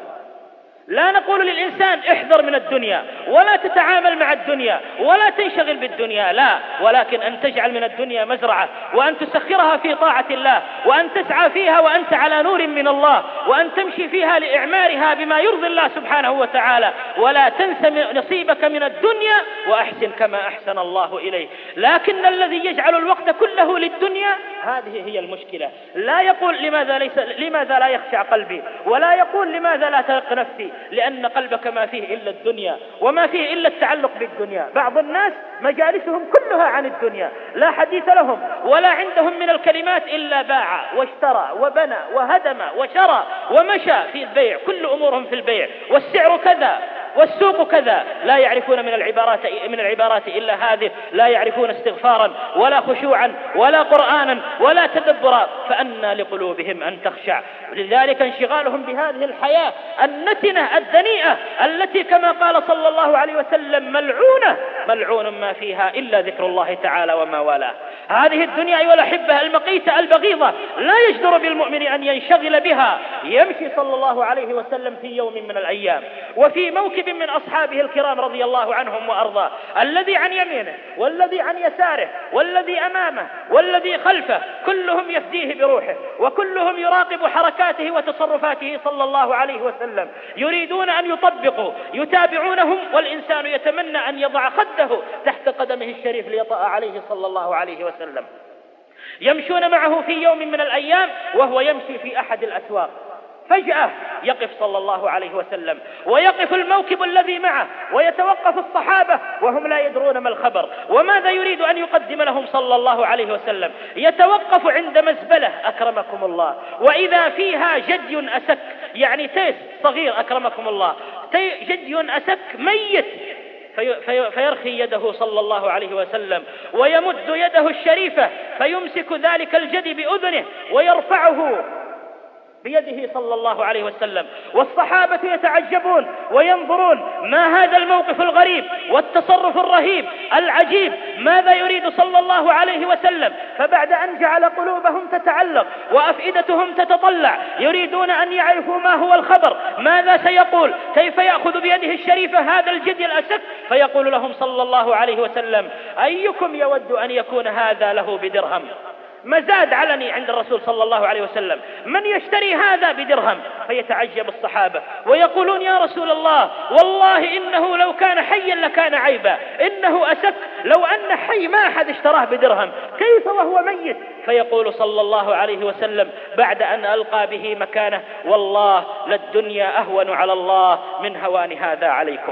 لا نقول للإنسان احذر من الدنيا ولا تتعامل مع الدنيا ولا تنشغل بالدنيا، لا، ولكن أن تجعل من الدنيا مزرعة وأن تسخرها في طاعة الله وأن تسعى فيها وأنت على نور من الله وأن تمشي فيها لإعمارها بما يرضي الله سبحانه وتعالى. ولا تنس نصيبك من الدنيا وأحسن كما أحسن الله إليه. لكن الذي يجعل الوقت كله للدنيا هذه هي المشكلة. لا يقول لماذا لا يخشع قلبي، ولا يقول لماذا لا ترق نفسي، لأن قلبك ما فيه إلا الدنيا وما فيه إلا التعلق بالدنيا. بعض الناس مجالسهم كلها عن الدنيا، لا حديث لهم ولا عندهم من الكلمات إلا باع واشترى وبنى وهدم وشرى ومشى في البيع، كل أمورهم في البيع، والسعر كذا والسوق كذا. لا يعرفون من العبارات إلا هذه، لا يعرفون استغفارا ولا خشوعا ولا قرآنا ولا تدبرا، فأنى لقلوبهم أن تخشع. لذلك انشغالهم بهذه الحياة النتنة الدنيئة التي كما قال صلى الله عليه وسلم ملعون ما فيها إلا ذكر الله تعالى وما والاه. هذه الدنيا أيها الأحبة المقيتة البغيضة لا يجدر بالمؤمن أن ينشغل بها. يمشي صلى الله عليه وسلم في يوم من الأيام وفي موكب من أصحابه الكرام رضي الله عنهم وأرضاه، الذي عن يمينه والذي عن يساره والذي أمامه والذي خلفه كلهم يفديه بروحه وكلهم يراقب حركاته وتصرفاته صلى الله عليه وسلم، يريدون أن يطبقوا يتابعونهم، والإنسان يتمنى أن يضع خده تحت قدمه الشريف ليطأ عليه صلى الله عليه وسلم. يمشون معه في يوم من الأيام وهو يمشي في أحد الأسواق، فجأة يقف صلى الله عليه وسلم ويقف الموكب الذي معه ويتوقف الصحابة وهم لا يدرون ما الخبر وماذا يريد أن يقدم لهم صلى الله عليه وسلم. يتوقف عند مزبلة أكرمكم الله وإذا فيها جدي أسك، يعني تيس صغير أكرمكم الله، جدي أسك ميت، فيرخي يده صلى الله عليه وسلم ويمد يده الشريفة فيمسك ذلك الجدي بأذنه ويرفعه بيده صلى الله عليه وسلم، والصحابة يتعجبون وينظرون ما هذا الموقف الغريب والتصرف الرهيب العجيب، ماذا يريد صلى الله عليه وسلم؟ فبعد أن جعل قلوبهم تتعلق وأفئدتهم تتطلع يريدون أن يعرفوا ما هو الخبر، ماذا سيقول، كيف يأخذ بيده الشريفة هذا الجدي الأسك، فيقول لهم صلى الله عليه وسلم: أيكم يود أن يكون هذا له بدرهم؟ مزاد علني عند الرسول صلى الله عليه وسلم: من يشتري هذا بدرهم؟ فيتعجب الصحابة ويقولون: يا رسول الله، والله إنه لو كان حيا لكان عيبا، إنه أسك، لو أن حي ما أحد اشتراه بدرهم، كيف وهو ميت؟ فيقول صلى الله عليه وسلم بعد أن ألقى به مكانه: والله للدنيا أهون على الله من هوان هذا عليكم.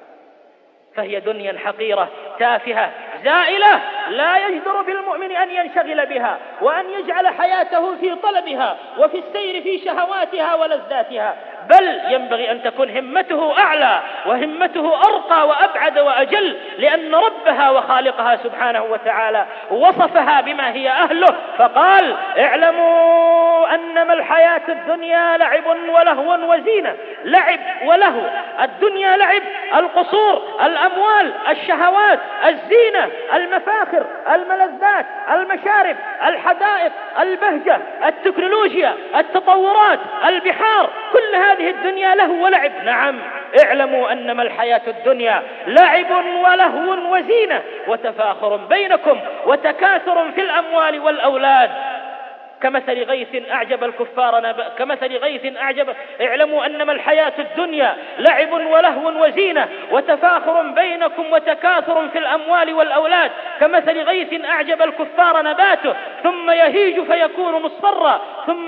فهي دنيا حقيرة تافهة زائلة، لا يجدر بالمؤمن أن ينشغل بها وأن يجعل حياته في طلبها وفي السير في شهواتها ولذاتها، بل ينبغي أن تكون همته أعلى وهمته أرقى وأبعد وأجل، لأن ربها وخالقها سبحانه وتعالى وصفها بما هي أهله، فقال: اعلموا أنما الحياة الدنيا لعب ولهو وزينة. لعب ولهو، الدنيا لعب، القصور، الأموال، الشهوات، الزينة، المفاخر، الملذات، المشارب، الحدائق، البهجة، التكنولوجيا، التطورات، البحار، كل هذه الدنيا لهو ولعب. نعم، اعلموا أنما الحياة الدنيا لعب ولهو وزينة وتفاخر بينكم وتكاثر في الأموال والأولاد كمثل غيث أعجب الكفار اعلموا أنما الحياة الدنيا لعب ولهو وزينة وتفاخر بينكم وتكاثر في الأموال والأولاد كمثل غيث أعجب الكفار نباته ثم يهيج فيكون مصفرا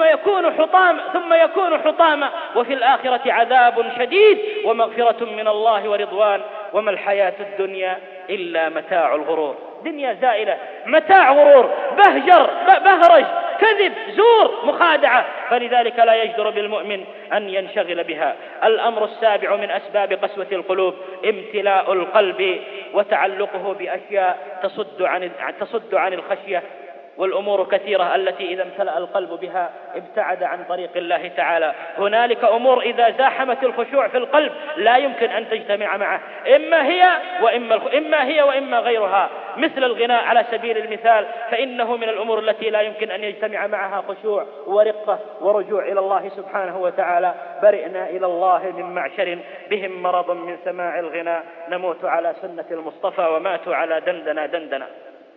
ثم يكون حطاما وفي الآخرة عذاب شديد ومغفرة من الله ورضوان وما الحياة الدنيا إلا متاع الغرور. دنيا زائلة، متاع غرور، بهرج، كذب، زور، مخادعة، فلذلك لا يجدر بالمؤمن أن ينشغل بها. الأمر السابع من أسباب قسوة القلوب امتلاء القلب وتعلقه بأشياء تصد عن الخشية، والأمور كثيرة التي إذا امتلأ القلب بها ابتعد عن طريق الله تعالى. هنالك أمور إذا زاحمت الخشوع في القلب لا يمكن أن تجتمع معه، إما هي وإما غيرها، مثل الغناء على سبيل المثال، فإنه من الأمور التي لا يمكن أن يجتمع معها خشوع ورقة ورجوع إلى الله سبحانه وتعالى. برئنا إلى الله من معشر بهم مرض من سماع الغناء، نموت على سنة المصطفى وماتوا على دندنا.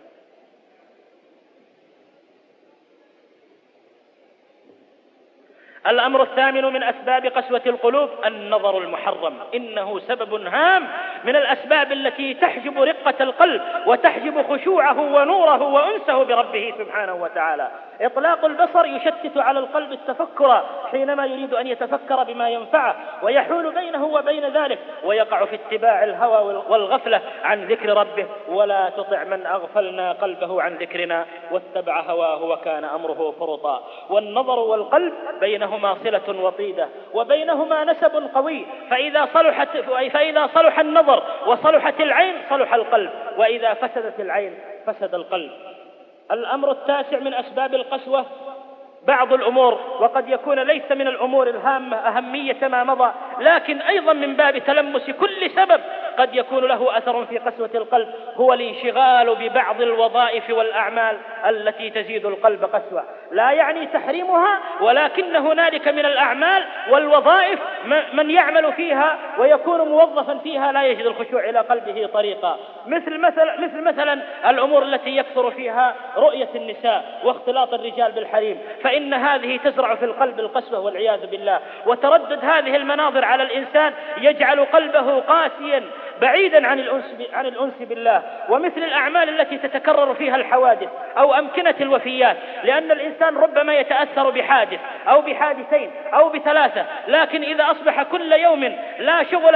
الأمر الثامن من أسباب قسوة القلوب النظر المحرم، إنه سبب هام من الأسباب التي تحجب رقة القلب وتحجب خشوعه ونوره وأنسه بربه سبحانه وتعالى. إطلاق البصر يشتت على القلب التفكر حينما يريد أن يتفكر بما ينفعه ويحول بينه وبين ذلك ويقع في اتباع الهوى والغفلة عن ذكر ربه. ولا تطع من أغفلنا قلبه عن ذكرنا واتبع هواه وكان أمره فرطا. والنظر والقلب بينهما صلة وطيدة وبينهما نسب قوي، فإذا صلح النظر وصلحت العين صلح القلب، وإذا فسدت العين فسد القلب. الأمر التاسع من أسباب القسوة بعض الأمور، وقد يكون ليس من الأمور الهامة أهمية ما مضى، لكن أيضا من باب تلمس كل سبب قد يكون له أثر في قسوة القلب، هو الانشغال ببعض الوظائف والأعمال التي تزيد القلب قسوة. لا يعني تحريمها، ولكن هنالك من الأعمال والوظائف من يعمل فيها ويكون موظفا فيها لا يجد الخشوع إلى قلبه طريقا، مثل مثلا الأمور التي يكثر فيها رؤية النساء واختلاط الرجال بالحريم، فإن هذه تزرع في القلب القسوة والعياذ بالله. وتردد هذه المناظر على الإنسان يجعل قلبه قاسيا بعيدا عن الأنس بالله. ومثل الأعمال التي تتكرر فيها الحوادث أو أمكنة الوفيات، لأن الإنسان ربما يتأثر بحادث أو بحادثين أو بثلاثة، لكن إذا أصبح كل يوم لا شغل له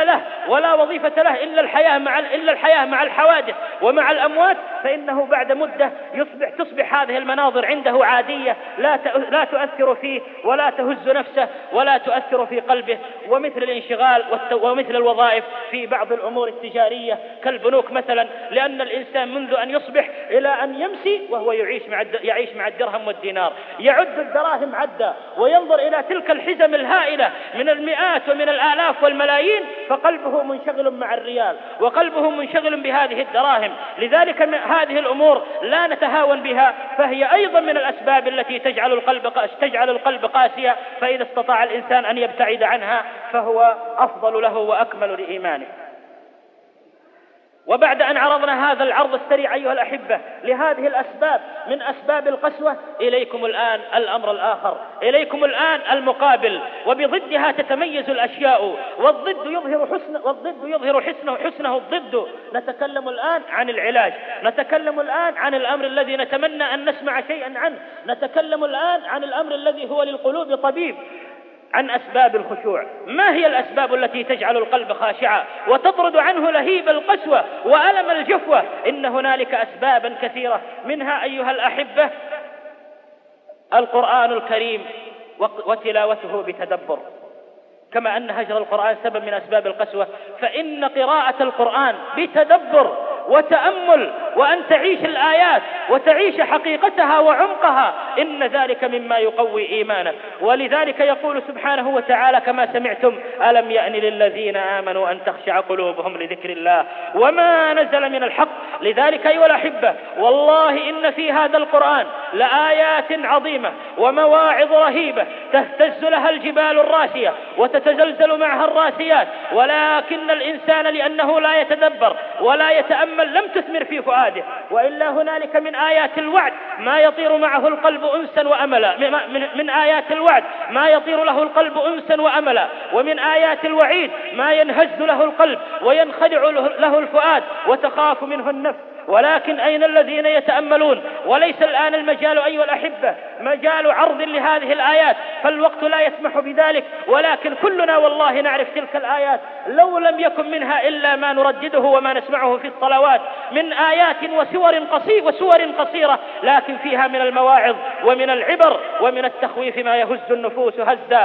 ولا وظيفة له إلا الحياة مع الحوادث ومع الأموات، فإنه بعد مدة تصبح هذه المناظر عنده عادية لا تؤثر فيه ولا تهز نفسه ولا تؤثر في قلبه. ومثل الانشغال ومثل الوظائف في بعض الأمور التجارية كالبنوك مثلا، لأن الإنسان منذ أن يصبح إلى أن يمسي وهو يعيش مع الدرهم والدينار، يعد الدراهم عدا وينظر إلى تلك الحزم الهائلة من المئات ومن الآلاف والملايين، فقلبه منشغل مع الريال وقلبه منشغل بهذه الدراهم. لذلك هذه الأمور لا نتهاون بها، فهي أيضا من الأسباب التي تجعل القلب قاسيا، فإذا استطاع الإنسان أن يبتعد عنها فهو أفضل له وأكمل لإيمانه. وبعد أن عرضنا هذا العرض السريع أيها الأحبة لهذه الأسباب من أسباب القسوة، إليكم الآن الأمر الآخر، إليكم الآن المقابل، وبضدها تتميز الأشياء، والضد يظهر حسنه الضد. نتكلم الآن عن العلاج، نتكلم الآن عن الأمر الذي نتمنى أن نسمع شيئا عنه، نتكلم الآن عن الأمر الذي هو للقلوب طبيب، عن أسباب الخشوع. ما هي الأسباب التي تجعل القلب خاشعا وتطرد عنه لهيب القسوة وألم الجفوة؟ إن هنالك أسبابا كثيرة، منها أيها الأحبة القرآن الكريم وتلاوته بتدبر. كما أن هجر القرآن سبب من أسباب القسوة، فإن قراءة القرآن بتدبر وتأمل وأن تعيش الآيات وتعيش حقيقتها وعمقها، إن ذلك مما يقوي إيمانك. ولذلك يقول سبحانه وتعالى كما سمعتم: ألم يأن للذين آمنوا أن تخشع قلوبهم لذكر الله وما نزل من الحق. لذلك أيها الأحبة والله إن في هذا القرآن لآيات عظيمة ومواعظ رهيبة تهتز لها الجبال الراسية وتتزلزل معها الراسيات، ولكن الإنسان لأنه لا يتدبر ولا يتأمل لم تثمر في فؤاده. وإلا هنالك من آيات الوعد ما يطير معه القلب أنسا وأملا، من آيات الوعد ما يطير له القلب أنسا وأملا، ومن آيات الوعيد ما ينهز له القلب وينخدع له الفؤاد وتخاف منه النفس. ولكن أين الذين يتأملون؟ وليس الآن المجال أيها الأحبة مجال عرض لهذه الآيات، فالوقت لا يسمح بذلك، ولكن كلنا والله نعرف تلك الآيات لو لم يكن منها إلا ما نردده وما نسمعه في الصلوات من آيات وسور قصيرة، لكن فيها من المواعظ ومن العبر ومن التخويف ما يهز النفوس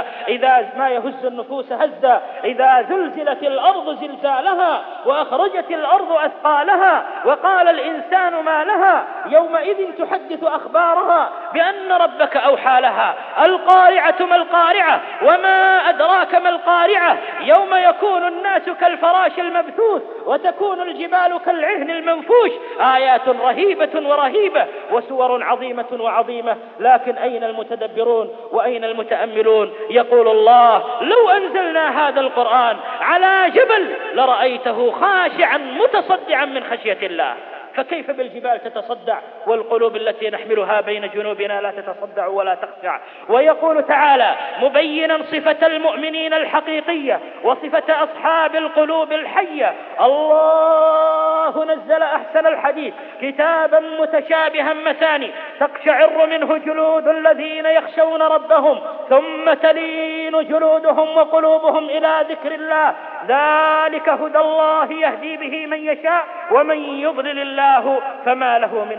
هزا. إذا زلزلت الأرض زلزالها وأخرجت الأرض أثقالها وقال الإنسان ما لها يومئذ تحدث أخبارها بأن ربك أوحى لها. القارعة ما القارعة وما أدراك ما القارعة يوم يكون الناس كالفراش المبثوث وتكون الجبال كالعهن المنفوش. آيات رهيبة وسور عظيمة، لكن أين المتدبرون وأين المتأملون؟ يقول الله: لو أنزلنا هذا القرآن على جبل لرأيته خاشعا متصدعا من خشية الله. فكيف بالجبال تتصدع والقلوب التي نحملها بين جنوبنا لا تتصدع ولا تخشع؟ ويقول تعالى مبينا صفة المؤمنين الحقيقية وصفة أصحاب القلوب الحية: الله نزل أحسن الحديث كتابا متشابها مثاني تقشعر منه جلود الذين يخشون ربهم ثم تلين جلودهم وقلوبهم إلى ذكر الله، ذلك هدى الله يهدي به من يشاء ومن يضلل الله فما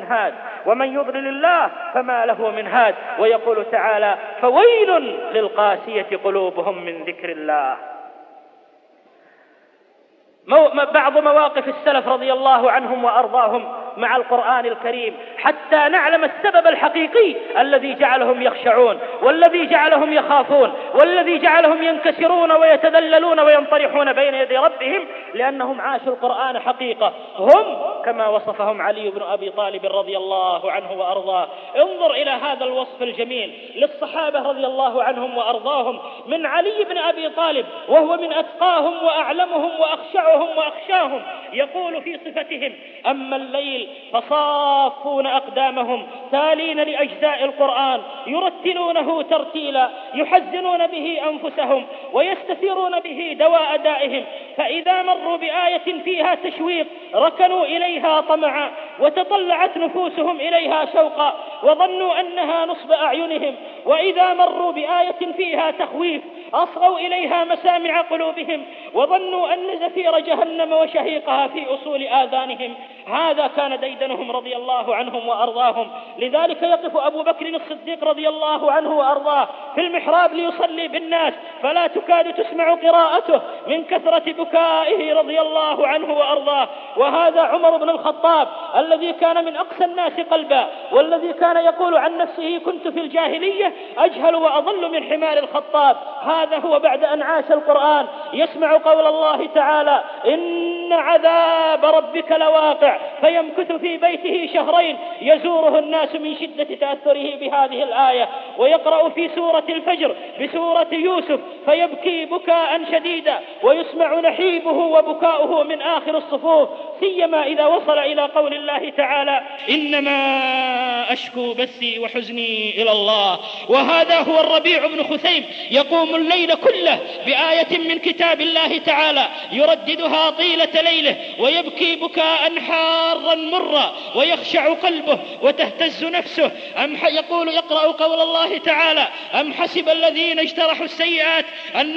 له من هاد. ويقول تعالى: فويل للقاسية قلوبهم من ذكر الله. بعض مواقف السلف رضي الله عنهم وأرضاهم مع القرآن الكريم حتى نعلم السبب الحقيقي الذي جعلهم يخشعون والذي جعلهم يخافون والذي جعلهم ينكسرون ويتذللون وينطرحون بين يدي ربهم، لأنهم عاشوا القرآن حقيقة. هم كما وصفهم علي بن أبي طالب رضي الله عنه وأرضاه. انظر إلى هذا الوصف الجميل للصحابة رضي الله عنهم وأرضاهم من علي بن أبي طالب وهو من أتقاهم وأعلمهم وأخشعهم وأخشاهم. يقول في صفتهم: أما الليل فصافون أقدامهم تالين لأجزاء القرآن يرتلونه ترتيلا يحزنون به أنفسهم ويستثيرون به دواء دائهم، فإذا مروا بآية فيها تشويق ركنوا إليها طمعا وتطلعت نفوسهم إليها شوقا وظنوا أنها نصب أعينهم، وإذا مروا بآية فيها تخويف أصغوا إليها مسامع قلوبهم وظنوا أن زفير جهنم وشهيقها في أصول آذانهم. هذا كان ديدنهم رضي الله عنهم وأرضاهم. لذلك يقف أبو بكر الصديق رضي الله عنه وأرضاه في المحراب ليصلي بالناس فلا تكاد تسمع قراءته من كثرة بكائه رضي الله عنه وأرضاه. وهذا عمر بن الخطاب الذي كان من أقسى الناس قلبا، والذي كان يقول عن نفسه كنت في الجاهلية أجهل وأضل من حمار الخطاب. هذا هو بعد أن عاش القرآن يسمع قول الله تعالى: إن عذاب ربك لواقع، فيمكث في بيته شهرين يزوره الناس من شدة تأثره بهذه الآية، ويقرأ في سورة الفجر بسورة يوسف فيبكي بكاء شديدا ويسمع نحيبه وبكاؤه من آخر الصفوف، سيما إذا وصل إلى قول الله تعالى: إنما أشكو بثي وحزني إلى الله. وهذا هو الربيع بن خثيم يقوم الليل كله بآية من كتاب الله تعالى يرددها طيلة ليله ويبكي بكاء حارا مرا ويخشع قلبه وتهتز نفسه. يقرأ قول الله تعالى: أم حسب الذين اجترحوا السيئات أن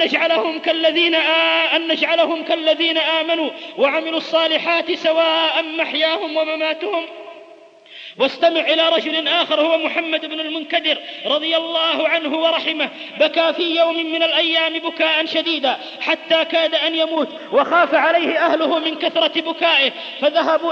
نجعلهم كالذين آمنوا وعملوا الصالحات سواء محياهم ومماتهم. واستمع إلى رجل آخر هو محمد بن المنكدر رضي الله عنه ورحمه، بكى في يوم من الأيام بكاء شديدا حتى كاد أن يموت، وخاف عليه أهله من كثرة بكائه، فذهبوا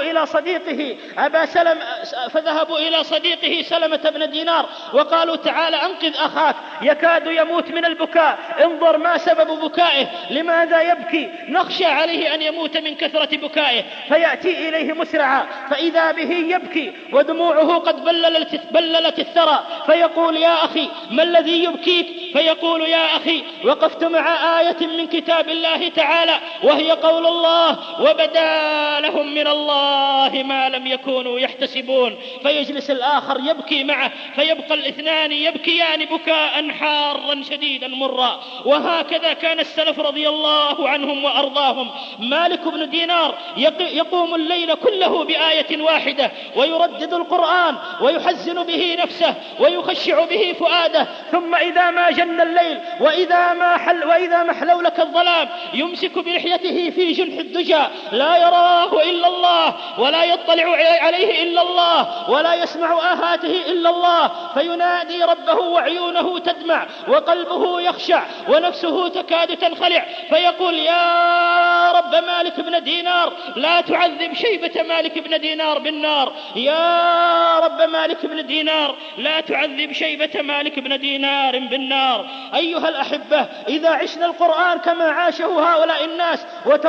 إلى صديقه سلمة بن دينار وقالوا: تعال أنقذ أخاك يكاد يموت من البكاء، انظر ما سبب بكائه، لماذا يبكي، نخشى عليه أن يموت من كثرة بكائه. فيأتي إليه مسرعا فإذا به يبكي ودموعه قد بللت الثرى، فيقول: يا أخي ما الذي يبكيك؟ فيقول: يا أخي وقفت مع آية من كتاب الله تعالى وهي قول الله: وبدا لهم من الله ما لم يكونوا يحتسبون. فيجلس الآخر يبكي معه، فيبقى الاثنان يبكيان بكاء حارا شديدا مرا. وهكذا كان السلف رضي الله عنهم وأرضاهم. مالك بن دينار يقوم الليل كله بآية واحدة ويردد القرآن ويحزن به نفسه ويخشع به فؤاده، ثم إذا ما جن الليل وإذا ما حلولك الظلام يمسك بلحيته في جنح الدجى، لا يراه إلا الله ولا يطلع عليه إلا الله ولا يسمع آهاته إلا الله، فينادي ربه وعيونه تدمع وقلبه يخشع ونفسه تكاد تنخلع، فيقول: يا رب مالك بن دينار لا تعذب شيبة مالك بن دينار بالنار، يا رب مالك بن دينار لا تعذب شيبة مالك بن دينار بالنار. أيها الأحبة، إذا عشنا القرآن كما عاشه هؤلاء الناس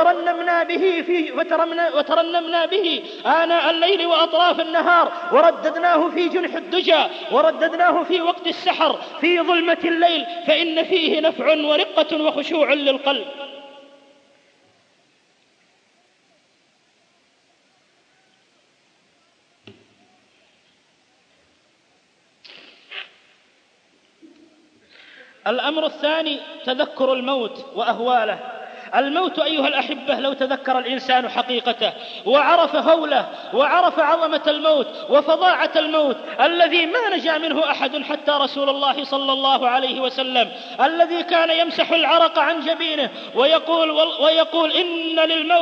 وترنمنا به آناء الليل وأطراف النهار، ورددناه في جنح الدجى ورددناه في وقت السحر في ظلمة الليل، فإن فيه نفع ورقة وخشوع للقلب. الأمر الثاني تذكر الموت وأهواله. الموت أيها الأحبة لو تذكر الإنسان حقيقته وعرف هوله وعرف عظمة الموت وفظاعة الموت الذي ما نجا منه أحد حتى رسول الله صلى الله عليه وسلم، الذي كان يمسح العرق عن جبينه ويقول إن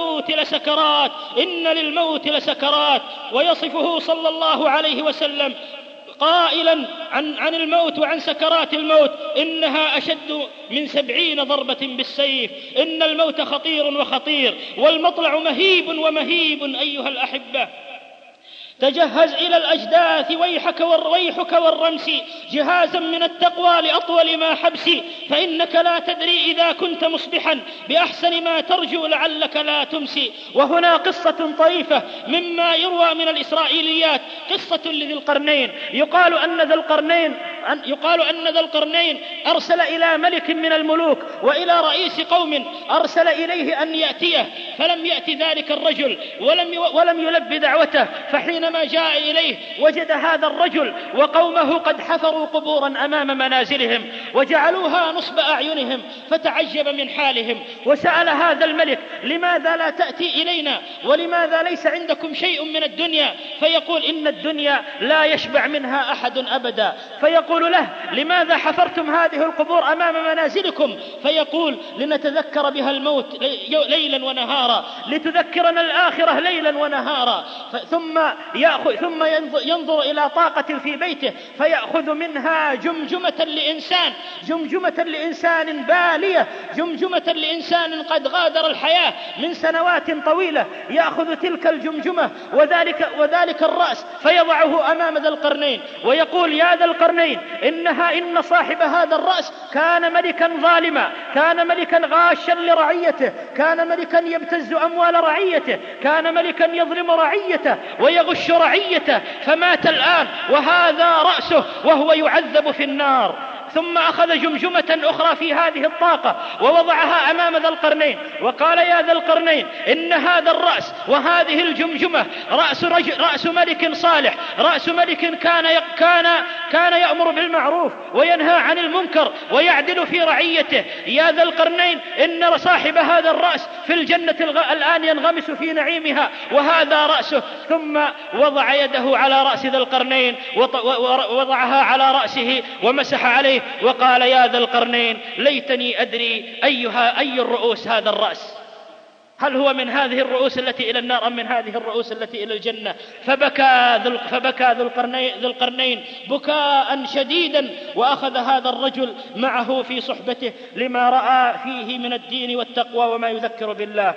للموت لسكرات، ويصفه صلى الله عليه وسلم قائلا عن الموت وعن سكرات الموت: إنها أشد من 70 ضربة بالسيف، إن الموت خطير وخطير، والمطلع مهيب ومهيب. أيها الأحبة، تجهز إلى الأجداث ويحك والرمس، جهازا من التقوى لأطول ما حبسي، فإنك لا تدري إذا كنت مصبحا بأحسن ما ترجو لعلك لا تمسي. وهنا قصة طريفة مما يروى من الإسرائيليات، قصة لذي القرنين. يقال أن ذا القرنين أرسل إلى ملك من الملوك وإلى رئيس قوم، أرسل إليه أن يأتيه، فلم يأتي ذلك الرجل ولم يلب دعوته. فحينما جاء إليه وجد هذا الرجل وقومه قد حفروا قبورا أمام منازلهم وجعلوها نصب أعينهم، فتعجب من حالهم وسأل هذا الملك: لماذا لا تأتي إلينا ولماذا ليس عندكم شيء من الدنيا؟ فيقول إن الدنيا لا يشبع منها أحد أبدا. فيقول له لماذا حفرتم هذه القبور أمام منازلكم؟ فيقول لنتذكر بها الموت ليلا ونهارا، لتذكرنا الآخرة ليلا ونهارا. ثم ينظر إلى طاقة في بيته فيأخذ منها جمجمة لإنسان بالية، جمجمة لإنسان قد غادر الحياة من سنوات طويلة، يأخذ تلك الجمجمة وذلك الرأس فيضعه أمام ذا القرنين ويقول يا ذا القرنين إن صاحب هذا الرأس كان ملكا ظالما، كان ملكا غاشا لرعيته، كان ملكا يبتز أموال رعيته، كان ملكا يظلم رعيته ويغش رعيته، فمات الآن وهذا رأسه وهو يعذب في النار. ثم أخذ جمجمة أخرى في هذه الطاقة ووضعها أمام ذا القرنين وقال يا ذا القرنين إن هذا الرأس وهذه الجمجمة رأس ملك صالح، رأس ملك كان يأمر بالمعروف وينهى عن المنكر ويعدل في رعيته. يا ذا القرنين إن صاحب هذا الرأس في الجنة الآن ينغمس في نعيمها وهذا رأسه. ثم وضع يده على رأس ذا القرنين ووضعها على رأسه ومسح عليه وقال يا ذا القرنين ليتني أدري أي الرؤوس هذا الرأس، هل هو من هذه الرؤوس التي إلى النار أم من هذه الرؤوس التي إلى الجنة؟ فبكى ذو القرنين بكاء شديدا، وأخذ هذا الرجل معه في صحبته لما رأى فيه من الدين والتقوى وما يذكر بالله.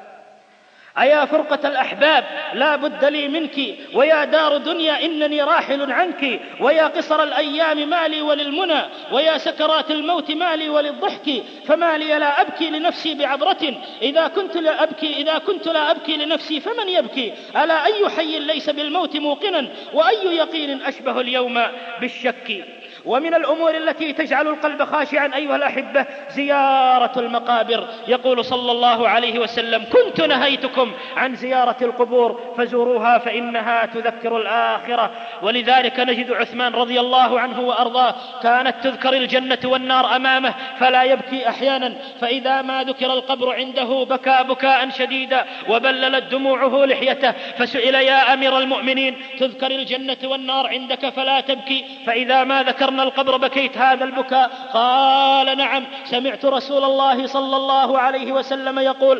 أيا فرقة الأحباب لا بد لي منك، ويا دار دنيا إنني راحل عنك، ويا قصر الأيام مالي وللمنى، ويا سكرات الموت مالي وللضحك، فما لي لا أبكي لنفسي بعبرة، إذا كنت لا أبكي لنفسي فمن يبكي؟ ألا أي حي ليس بالموت موقنا، وأي يقين أشبه اليوم بالشك. ومن الأمور التي تجعل القلب خاشعا أيها الأحبة زيارة المقابر. يقول صلى الله عليه وسلم كنت نهيتكم عن زيارة القبور فزوروها فإنها تذكر الآخرة. ولذلك نجد عثمان رضي الله عنه وأرضاه كانت تذكر الجنة والنار أمامه فلا يبكي أحيانا، فإذا ما ذكر القبر عنده بكى بكاء شديدا وبللت دموعه لحيته. فسئل يا أمير المؤمنين تذكر الجنة والنار عندك فلا تبكي، فإذا ما ذكرنا القبر بكيت هذا البكاء؟ قال نعم، سمعت رسول الله صلى الله عليه وسلم يقول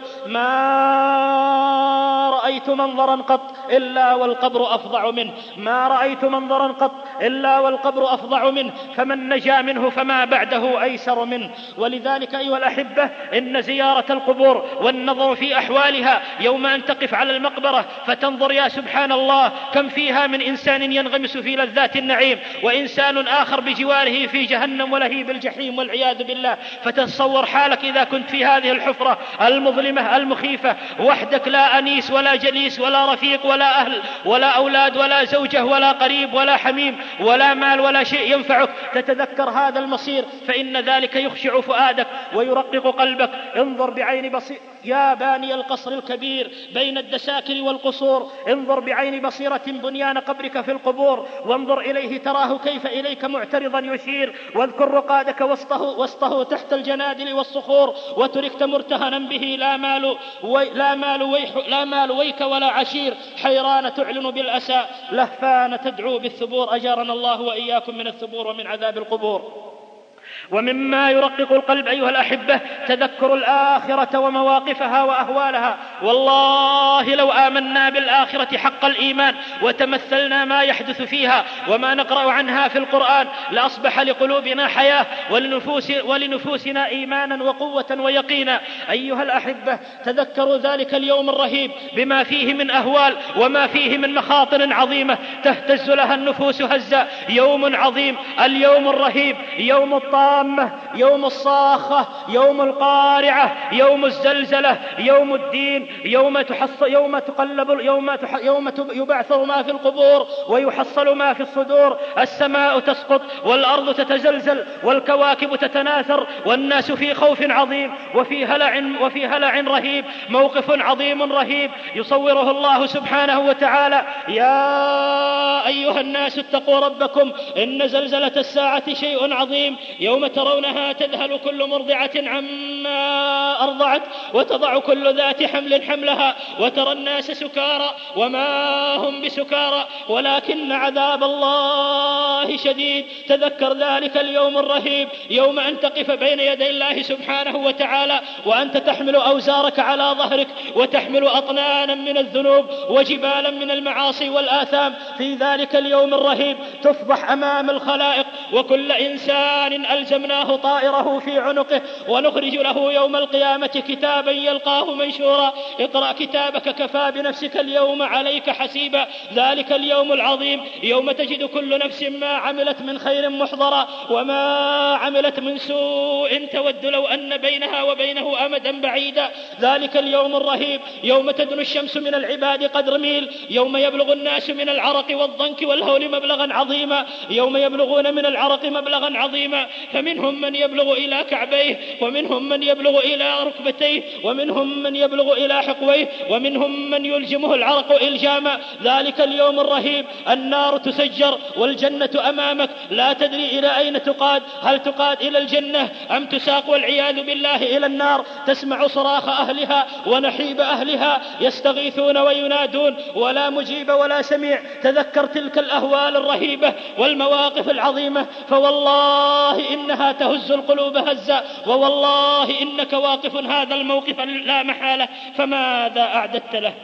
ما رأيت منظرا قط إلا والقبر أفظع منه، ما رأيت منظرا قط إلا والقبر أفظع منه، فمن نجا منه فما بعده أيسر منه. ولذلك أيها الأحبة إن زيارة القبور والنظر في أحوالها يوم أن تقف على المقبرة فتنظر يا سبحان الله كم فيها من إنسان ينغمس في لذات النعيم وإنسان آخر بجواره في جهنم ولهيب الجحيم والعياذ بالله. فتصور حالك إذا كنت في هذه الحفرة المظلمة المخيفة وحدك، لا أنيس ولا جليس ولا رفيق ولا أهل ولا أولاد ولا زوجة ولا قريب ولا حميم ولا مال ولا شيء ينفعك، تتذكر هذا المصير فإن ذلك يخشع فؤادك ويرقق قلبك. انظر بعين بصير يا باني القصر الكبير بين الدساكر والقصور، انظر بعين بصيرة بنيان قبرك في القبور، وانظر إليه تراه كيف إليك معترضا يشير، واذكر رقادك وسطه تحت الجنادل والصخور، وتركت مرتهنا به لا مال ويك ولا عشير، حيران تعلن بالأسى، لهفان تدعو بالثبور. أجارنا الله وإياكم من الثبور ومن عذاب القبور. ومما يرقق القلب أيها الأحبة تذكر الآخرة ومواقفها وأهوالها. والله لو آمنا بالآخرة حق الإيمان وتمثلنا ما يحدث فيها وما نقرأ عنها في القرآن لأصبح لقلوبنا حياة ولنفوسنا إيمانا وقوة ويقينا. أيها الأحبة تذكروا ذلك اليوم الرهيب بما فيه من أهوال وما فيه من مخاطر عظيمة تهتز لها النفوس هزا. يوم عظيم، اليوم الرهيب، يوم الطامة، يوم الصاخة، يوم القارعة، يوم الزلزلة، يوم الدين، يوم يبعثر ما في القبور ويحصل ما في الصدور. السماء تسقط والأرض تتزلزل والكواكب تتناثر والناس في خوف عظيم وفي هلع رهيب. موقف عظيم رهيب يصوره الله سبحانه وتعالى. يا أيها الناس اتقوا ربكم إن زلزلة الساعة شيء عظيم، يوم ترونها تذهل كل مرضعة عما أرضعت وتضع كل ذات حمل حمل حملها وترى الناس سكارى وما هم بسكارى ولكن عذاب الله شديد. تذكر ذلك اليوم الرهيب، يوم أن تقف بين يدي الله سبحانه وتعالى وأنت تحمل أوزارك على ظهرك وتحمل أطنانا من الذنوب وجبالا من المعاصي والآثام. في ذلك اليوم الرهيب تفضح أمام الخلائق، وكل إنسان ألزمناه طائره في عنقه ونخرج له يوم القيامة كتابا يلقاه منشورا. اقرأ كتابك كفى بنفسك اليوم عليك حسيبا. ذلك اليوم العظيم يوم تجد كل نفس ما عملت من خير محضرا وما عملت من سوء تود لو أن بينها وبينه أمدا بعيدا. ذلك اليوم الرهيب يوم تدنو الشمس من العباد قدر ميل، يوم يبلغ الناس من العرق والضنك والهول مبلغا عظيما، يوم يبلغون من العرق مبلغا عظيما، فمنهم من يبلغ إلى كعبيه ومنهم من يبلغ إلى ركبتيه ومنهم من يبلغ إلى حقويه ومنهم من يلجمه العرق إلجاما. ذلك اليوم الرهيب النار تسجر والجنة أمامك، لا تدري إلى أين تقاد، هل تقاد إلى الجنة أم تساق والعياذ بالله إلى النار. تسمع صراخ أهلها ونحيب أهلها يستغيثون وينادون ولا مجيب ولا سميع. تذكر تلك الأهوال الرهيبة والمواقف العظيمة، فوالله إنها تهز القلوب هزا، ووالله إنك واقف هذا الموقف لا محالة، فماذا أعددت له؟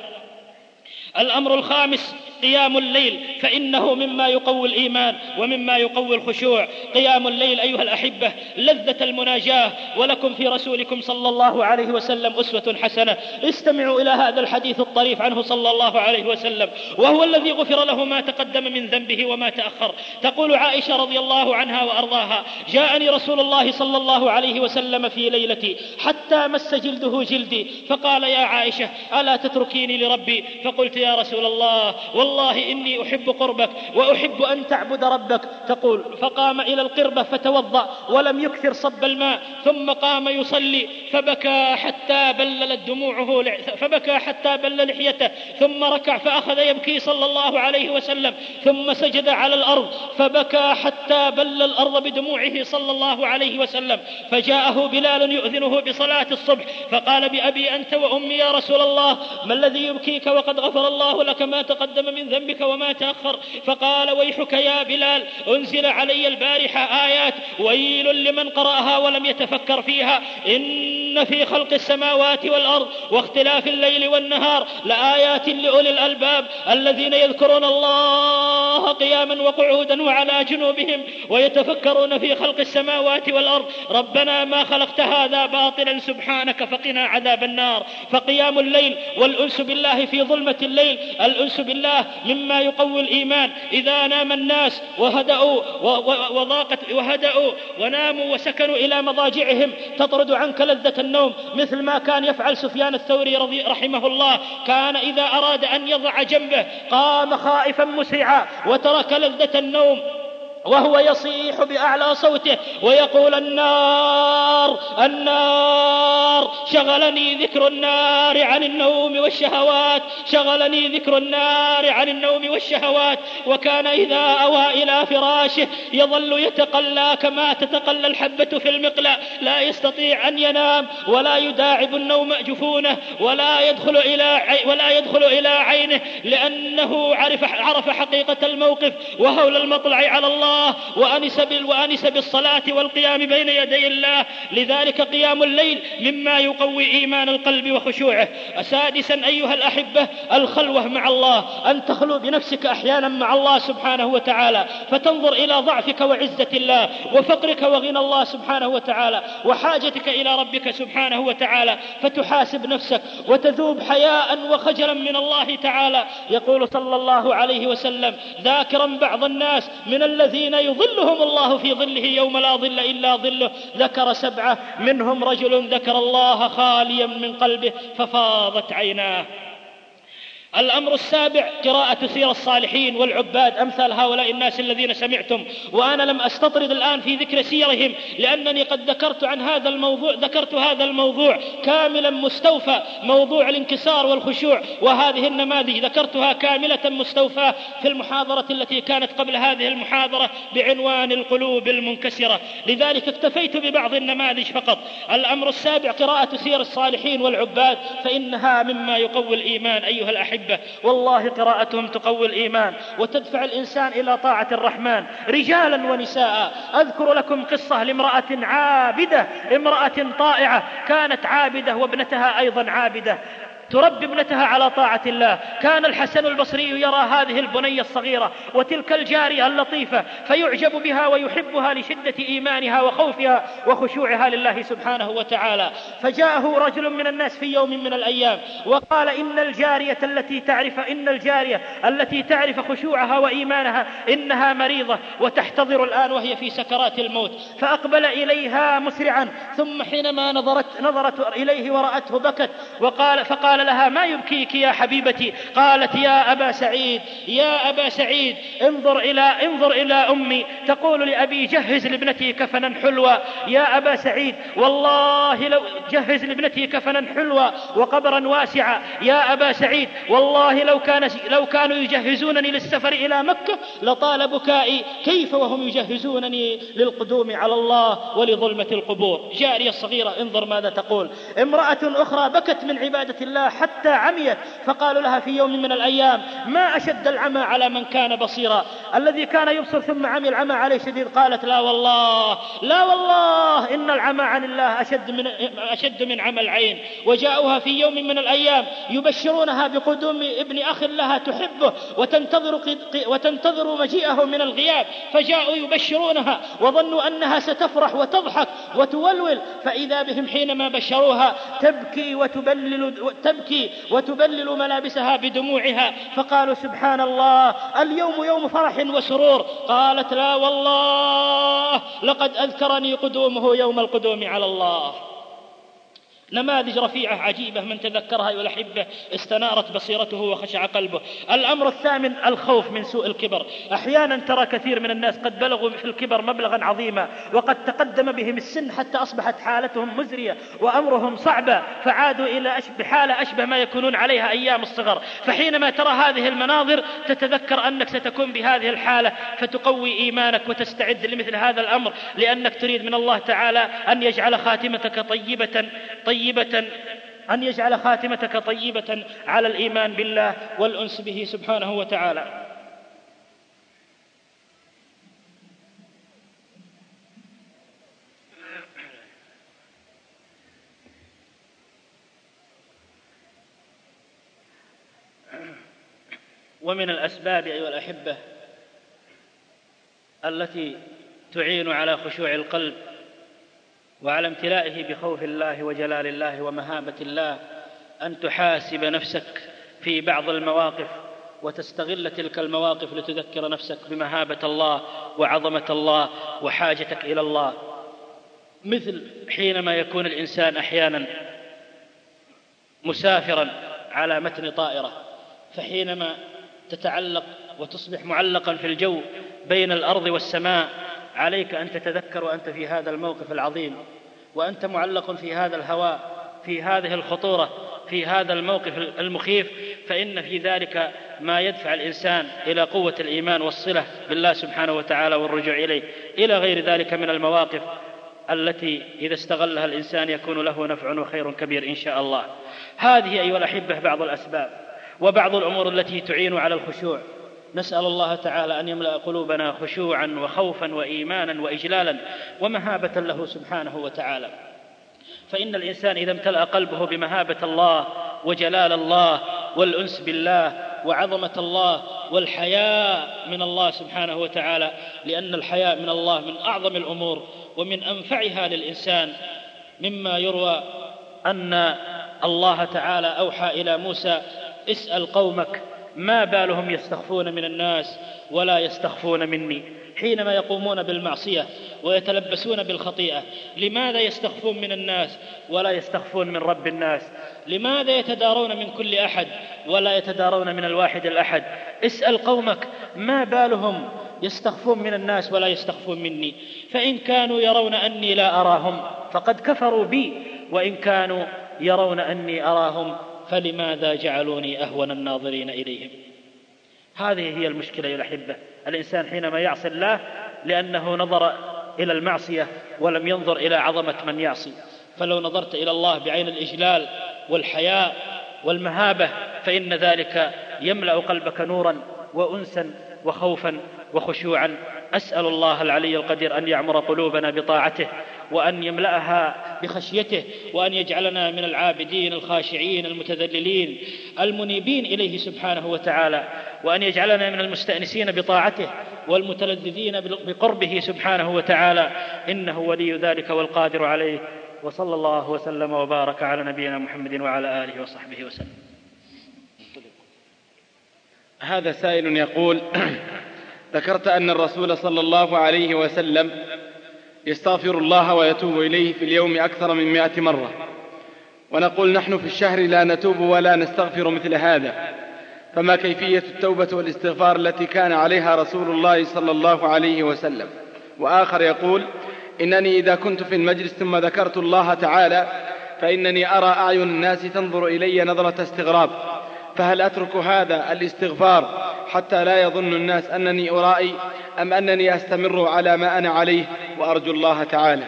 الأمر الخامس قيام الليل، فإنه مما يقوي الإيمان ومما يقوي الخشوع. قيام الليل أيها الأحبة لذة المناجاة، ولكم في رسولكم صلى الله عليه وسلم أسوة حسنة. استمعوا إلى هذا الحديث الطريف عنه صلى الله عليه وسلم، وهو الذي غفر له ما تقدم من ذنبه وما تأخر. تقول عائشة رضي الله عنها وأرضاها: جاءني رسول الله صلى الله عليه وسلم في ليلتي حتى مس جلده جلدي، فقال: يا عائشة ألا تتركيني لربي؟ فقلت: يا رسول الله والله إني أحب قربك وأحب أن تعبد ربك. تقول: فقام إلى القربة فتوضأ ولم يكثر صب الماء، ثم قام يصلي فبكى حتى بللت دموعه، فبكى حتى بل لحيته، ثم ركع فأخذ يبكي صلى الله عليه وسلم، ثم سجد على الأرض فبكى حتى بل الأرض بدموعه صلى الله عليه وسلم. فجاءه بلال يؤذنه بصلاة الصبح فقال: بأبي أنت وأمي يا رسول الله، ما الذي يبكيك وقد غفر الله لك ما تقدم من ذنبك وما تأخر؟ فقال: ويحك يا بلال، أنزل علي البارحة آيات ويل لمن قرأها ولم يتفكر فيها، إن في خلق السماوات والأرض واختلاف الليل والنهار لآيات لأولي الألباب الذين يذكرون الله قياما وقعودا وعلى جنوبهم ويتفكرون في خلق السماوات والأرض ربنا ما خلقت هذا باطلا سبحانك فقنا عذاب النار. فقيام الليل والأنس بالله في ظلمة الليل، الأنس بالله مما يقوي الإيمان. إذا نام الناس وهدأوا وناموا وسكنوا إلى مضاجعهم تطرد عنك لذة النوم، مثل ما كان يفعل سفيان الثوري رحمه الله. كان إذا أراد أن يضع جنبه قام خائفا مسرعا وترك لذة النوم وهو يصيح بأعلى صوته ويقول: النار النار، شغلني ذكر النار عن النوم والشهوات، شغلني ذكر النار عن النوم والشهوات. وكان إذا أوى إلى فراشه يظل يتقلى كما تتقلى الحبة في المقلاة، لا يستطيع أن ينام ولا يداعب النوم جفونه ولا يدخل إلى عينه، لأنه عرف حقيقة الموقف وهول المطلع على الله وأنس بالصلاة والقيام بين يدي الله. لذلك قيام الليل مما يقوي إيمان القلب وخشوعه. سادسا أيها الأحبة الخلوة مع الله، أن تخلو بنفسك أحيانا مع الله سبحانه وتعالى فتنظر إلى ضعفك وعزة الله وفقرك وغنى الله سبحانه وتعالى وحاجتك إلى ربك سبحانه وتعالى، فتحاسب نفسك وتذوب حياء وخجلا من الله تعالى. يقول صلى الله عليه وسلم ذاكرا بعض الناس من الذين يظلهم الله في ظله يوم لا ظل إلا ظله، ذكر 7 منهم رجل ذكر الله خاليا من قلبه ففاضت عيناه. الأمر السابع قراءة سير الصالحين والعباد أمثال هؤلاء الناس الذين سمعتم، وأنا لم أستطرد الآن في ذكر سيرهم لأنني قد ذكرت هذا الموضوع كاملا مستوفى، موضوع الانكسار والخشوع، وهذه النماذج ذكرتها كاملة مستوفاة في المحاضرة التي كانت قبل هذه المحاضرة بعنوان القلوب المنكسرة، لذلك اكتفيت ببعض النماذج فقط. الأمر السابع قراءة سير الصالحين والعباد، فإنها مما يقوي الإيمان أيها الأحبة، والله قراءتهم تقوي الإيمان وتدفع الإنسان إلى طاعة الرحمن رجالا ونساء. أذكر لكم قصة لامرأة عابدة، امرأة طائعة كانت عابدة وابنتها أيضا عابدة، تربي ابنتها على طاعة الله. كان الحسن البصري يرى هذه البنية الصغيرة وتلك الجارية اللطيفة فيعجب بها ويحبها لشدة إيمانها وخوفها وخشوعها لله سبحانه وتعالى. فجاءه رجل من الناس في يوم من الأيام وقال إن الجارية التي تعرف خشوعها وإيمانها إنها مريضة وتحتضر الآن وهي في سكرات الموت. فأقبل إليها مسرعا، ثم حينما نظرت إليه ورأته بكت فقال لها ما يبكيك يا حبيبتي؟ قالت يا أبا سعيد انظر إلى أمي تقول لأبي جهز لابنتي كفنا حلوا. يا أبا سعيد والله لو جهز لابنتي كفنا حلوا وقبرا واسعا. يا أبا سعيد والله لو كانوا يجهزونني للسفر إلى مكة لطال بكائي، كيف وهم يجهزونني للقدوم على الله ولظلمة القبور. جارية صغيرة انظر ماذا تقول. امرأة أخرى بكت من عبادة الله حتى عميت، فقالوا لها في يوم من الأيام ما أشد العمى على من كان بصيرا، الذي كان يبصر ثم عمي العمى عليه شديد. قالت لا والله إن العمى عن الله أشد من عمى العين. وجاءوها في يوم من الأيام يبشرونها بقدوم ابن أخ لها تحبه وتنتظر مجيئه من الغياب، فجاءوا يبشرونها وظنوا أنها ستفرح وتضحك وتولول، فإذا بهم حينما بشروها تبكي وتبلل ملابسها بدموعها. فقالوا سبحان الله اليوم يوم فرح وسرور. قالت لا والله لقد أذكرني قدومه يوم القدوم على الله. نماذج رفيعة عجيبة من تذكرها أيها الأحبة استنارت بصيرته وخشع قلبه. الأمر الثامن الخوف من سوء الكبر. أحيانا ترى كثير من الناس قد بلغوا في الكبر مبلغا عظيما وقد تقدم بهم السن حتى أصبحت حالتهم مزرية وأمرهم صعبة، فعادوا إلى بحالة أشبه ما يكونون عليها أيام الصغر. فحينما ترى هذه المناظر تتذكر أنك ستكون بهذه الحالة فتقوي إيمانك وتستعد لمثل هذا الأمر، لأنك تريد من الله تعالى أن يجعل خاتمتك طيبة على الإيمان بالله والأنس به سبحانه وتعالى. ومن الأسباب أيها الأحبة التي تعين على خشوع القلب وعلى امتلائه بخوف الله وجلال الله ومهابة الله أن تحاسب نفسك في بعض المواقف وتستغل تلك المواقف لتذكر نفسك بمهابة الله وعظمة الله وحاجتك إلى الله. مثل حينما يكون الإنسان أحيانا مسافرا على متن طائرة، فحينما تتعلق وتصبح معلقا في الجو بين الأرض والسماء عليك أن تتذكر وأنت في هذا الموقف العظيم وأنت معلق في هذا الهواء في هذه الخطورة في هذا الموقف المخيف، فإن في ذلك ما يدفع الإنسان إلى قوة الإيمان والصلة بالله سبحانه وتعالى والرجوع إليه، إلى غير ذلك من المواقف التي إذا استغلها الإنسان يكون له نفع وخير كبير إن شاء الله. هذه أيها الأحبة بعض الأسباب وبعض الأمور التي تعين على الخشوع. نسأل الله تعالى أن يملأ قلوبنا خشوعا وخوفا وإيمانا وإجلالا ومهابة له سبحانه وتعالى. فإن الإنسان إذا امتلأ قلبه بمهابة الله وجلال الله والأنس بالله وعظمة الله والحياء من الله سبحانه وتعالى، لأن الحياء من الله من أعظم الأمور ومن أنفعها للإنسان، مما يروى أن الله تعالى أوحى إلى موسى اسأل قومك ما بالهم يستخفون من الناس ولا يستخفون مني. حينما يقومون بالمعصية ويتلبسون بالخطيئة؟ لماذا يستخفون من الناس ولا يستخفون من رب الناس؟ لماذا يتدارون من كل أحد ولا يتدارون من الواحد الأحد؟ اسأل قومك ما بالهم يستخفون من الناس ولا يستخفون مني؟ فإن كانوا يرون أني لا أراهم فقد كفروا بي، وإن كانوا يرون أني أراهم فلماذا جعلوني أهون الناظرين إليهم؟ هذه هي المشكلة يا الأحبة. الإنسان حينما يعصي الله لأنه نظر إلى المعصية ولم ينظر إلى عظمة من يعصي. فلو نظرت إلى الله بعين الإجلال والحياء والمهابة فإن ذلك يملأ قلبك نورا وأنسا وخوفا وخشوعا. أسأل الله العلي القدير أن يعمر قلوبنا بطاعته، وأن يملأها بخشيته، وأن يجعلنا من العابدين الخاشعين المتذللين المنيبين إليه سبحانه وتعالى، وأن يجعلنا من المستأنسين بطاعته والمتلذذين بقربه سبحانه وتعالى، إنه ولي ذلك والقادر عليه. وصلى الله وسلم وبارك على نبينا محمد وعلى آله وصحبه وسلم. هذا سائل يقول: ذكرت أن الرسول صلى الله عليه وسلم يستغفر الله ويتوب إليه في اليوم أكثر من 100 مرة، ونقول نحن في الشهر لا نتوب ولا نستغفر مثل هذا، فما كيفية التوبة والاستغفار التي كان عليها رسول الله صلى الله عليه وسلم؟ وآخر يقول: إنني إذا كنت في المجلس ثم ذكرت الله تعالى فإنني أرى أعين الناس تنظر إلي نظرة استغراب، فهل أترك هذا الاستغفار حتى لا يظن الناس أنني أرائي، أم أنني أستمر على ما أنا عليه وأرجو الله تعالى؟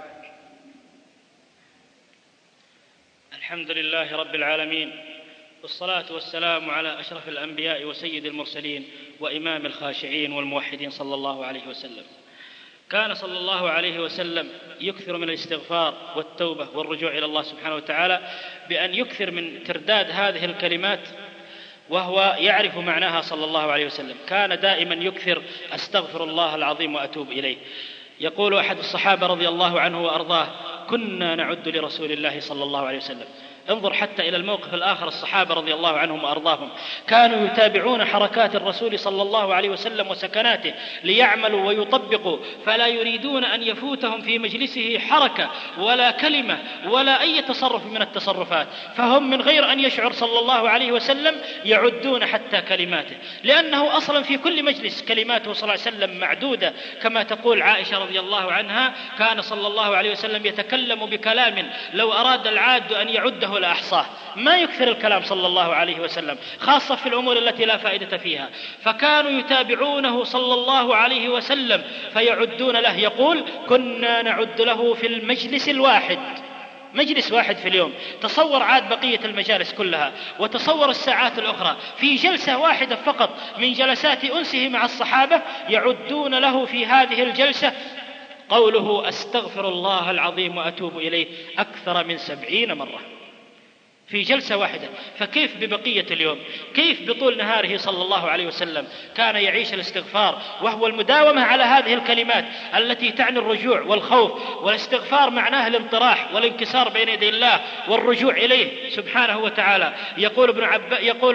الحمد لله رب العالمين، والصلاة والسلام على أشرف الأنبياء وسيد المرسلين وإمام الخاشعين والموحدين صلى الله عليه وسلم. كان صلى الله عليه وسلم يكثر من الاستغفار والتوبة والرجوع إلى الله سبحانه وتعالى بأن يكثر من ترداد هذه الكلمات وهو يعرف معناها صلى الله عليه وسلم. كان دائما يكثر: أستغفر الله العظيم وأتوب إليه. يقول أحد الصحابة رضي الله عنه وأرضاه: كنا نعد لرسول الله صلى الله عليه وسلم. انظر حتى إلى الموقف الآخر، الصحابة رضي الله عنهم وأرضاهم كانوا يتابعون حركات الرسول صلى الله عليه وسلم وسكناته ليعملوا ويطبقوا، فلا يريدون أن يفوتهم في مجلسه حركة ولا كلمة ولا أي تصرف من التصرفات، فهم من غير أن يشعر صلى الله عليه وسلم يعدون حتى كلماته، لأنه أصلا في كل مجلس كلماته صلى الله عليه وسلم معدودة. كما تقول عائشة رضي الله عنها: كان صلى الله عليه وسلم يتكلم بكلام لو أراد العاد أن يعده لأحصاه. ما يكثر الكلام صلى الله عليه وسلم، خاصة في الأمور التي لا فائدة فيها. فكانوا يتابعونه صلى الله عليه وسلم فيعدون له. يقول: كنا نعد له في المجلس الواحد، مجلس واحد في اليوم. تصور عاد بقية المجالس كلها، وتصور الساعات الأخرى، في جلسة واحدة فقط من جلسات أنسه مع الصحابة يعدون له في هذه الجلسة قوله أستغفر الله العظيم وأتوب إليه أكثر من 70 مرة في جلسة واحدة. فكيف ببقية اليوم؟ كيف بطول نهاره صلى الله عليه وسلم كان يعيش الاستغفار، وهو المداومة على هذه الكلمات التي تعني الرجوع والخوف. والاستغفار معناه الانطراح والانكسار بين يدي الله والرجوع إليه سبحانه وتعالى. يقول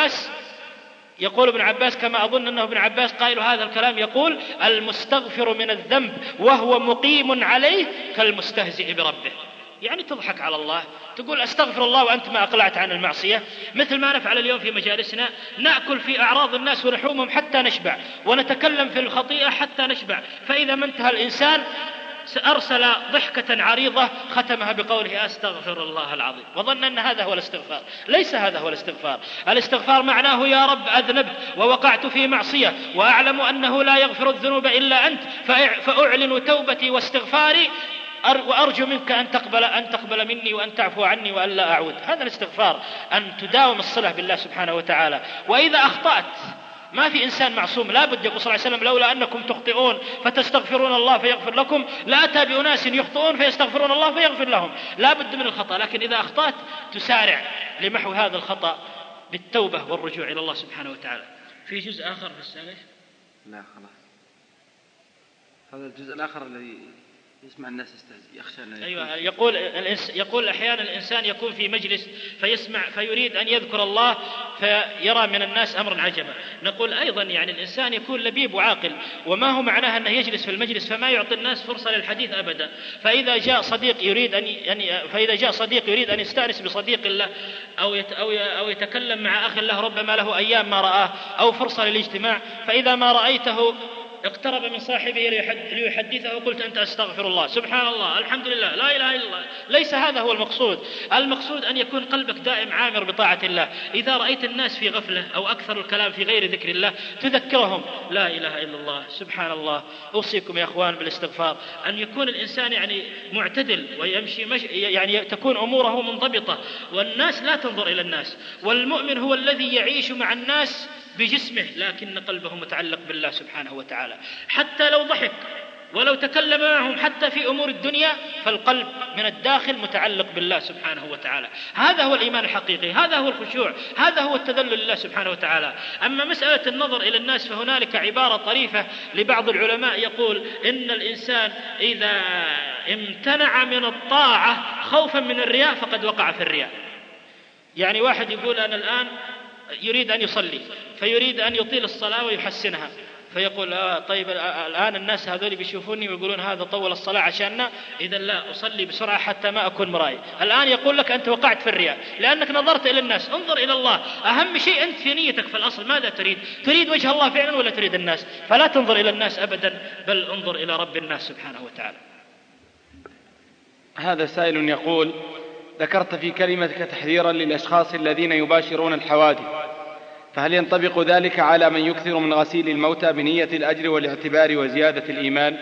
ابن عباس كما أظن أنه ابن عباس قائل هذا الكلام، يقول: المستغفر من الذنب وهو مقيم عليه كالمستهزئ بربه. يعني تضحك على الله، تقول أستغفر الله وأنت ما أقلعت عن المعصية، مثل ما نفعل اليوم في مجالسنا، نأكل في أعراض الناس ولحومهم حتى نشبع، ونتكلم في الخطيئة حتى نشبع، فإذا ما انتهى الإنسان أرسل ضحكة عريضة ختمها بقوله أستغفر الله العظيم، وظن أن هذا هو الاستغفار. ليس هذا هو الاستغفار. الاستغفار معناه: يا رب أذنبت ووقعت في معصية وأعلم أنه لا يغفر الذنوب إلا أنت، فأعلن توبتي واستغفاري، وأرجو منك أن تقبل مني وأن تعفو عني وأن لا أعود. هذا الاستغفار، أن تداوم الصلة بالله سبحانه وتعالى. وإذا أخطأت، ما في إنسان معصوم، لا بد. يقول صلى الله عليه وسلم: لولا أنكم تخطئون فتستغفرون الله فيغفر لكم لأتى بأناس يخطئون فيستغفرون الله فيغفر لهم. لا بد من الخطأ، لكن إذا أخطأت تسارع لمحو هذا الخطأ بالتوبة والرجوع إلى الله سبحانه وتعالى. في جزء آخر في السالف؟ لا خلاص، هذا الجزء الآخر الذي يسمع الناس يستهزئ يخشى أن أيوة، يقول أحيانا الإنسان يكون في مجلس فيسمع فيريد أن يذكر الله فيرى من الناس أمر عجبا. نقول أيضا يعني الإنسان يكون لبيب وعاقل، وما هو معناه أنه يجلس في المجلس فما يعطي الناس فرصة للحديث أبدا. فإذا جاء صديق يريد أن يستأنس بصديق له أو يتكلم مع أخ له ربما له أيام ما رآه أو فرصة للاجتماع، فإذا ما رأيته اقترب من صاحبه ليحدثه قلت أنت أستغفر الله، سبحان الله، الحمد لله، لا إله إلا الله. ليس هذا هو المقصود. المقصود أن يكون قلبك دائم عامر بطاعة الله. إذا رأيت الناس في غفلة أو أكثر الكلام في غير ذكر الله تذكرهم لا إله إلا الله، سبحان الله. أوصيكم يا أخوان بالاستغفار، أن يكون الإنسان يعني معتدل ويمشي يعني تكون أموره منضبطة، والناس لا تنظر إلى الناس. والمؤمن هو الذي يعيش مع الناس بجسمه لكن قلبه متعلق بالله سبحانه وتعالى. حتى لو ضحك ولو تكلم معهم حتى في أمور الدنيا فالقلب من الداخل متعلق بالله سبحانه وتعالى. هذا هو الإيمان الحقيقي، هذا هو الخشوع، هذا هو التذلل لله سبحانه وتعالى. أما مسألة النظر إلى الناس فهنالك عبارة طريفة لبعض العلماء يقول إن الإنسان إذا امتنع من الطاعة خوفا من الرياء فقد وقع في الرياء. يعني واحد يقول أنا الآن يريد أن يصلي فيريد أن يطيل الصلاة ويحسنها، فيقول طيب الآن الناس هذول بيشوفوني ويقولون هذا طول الصلاة عشاننا، إذا لا أصلي بسرعة حتى ما أكون مرائي. الآن يقول لك أنت وقعت في الرياء لأنك نظرت إلى الناس. انظر إلى الله، أهم شيء أنت في نيتك في الأصل ماذا تريد؟ تريد وجه الله فعلا ولا تريد الناس؟ فلا تنظر إلى الناس أبدا، بل انظر إلى رب الناس سبحانه وتعالى. هذا سائل يقول: ذكرت في كلمتك تحذيرا للأشخاص الذين يباشرون الحوادث، فهل ينطبق ذلك على من يكثر من غسيل الموتى بنية الأجر والاعتبار وزيادة الإيمان؟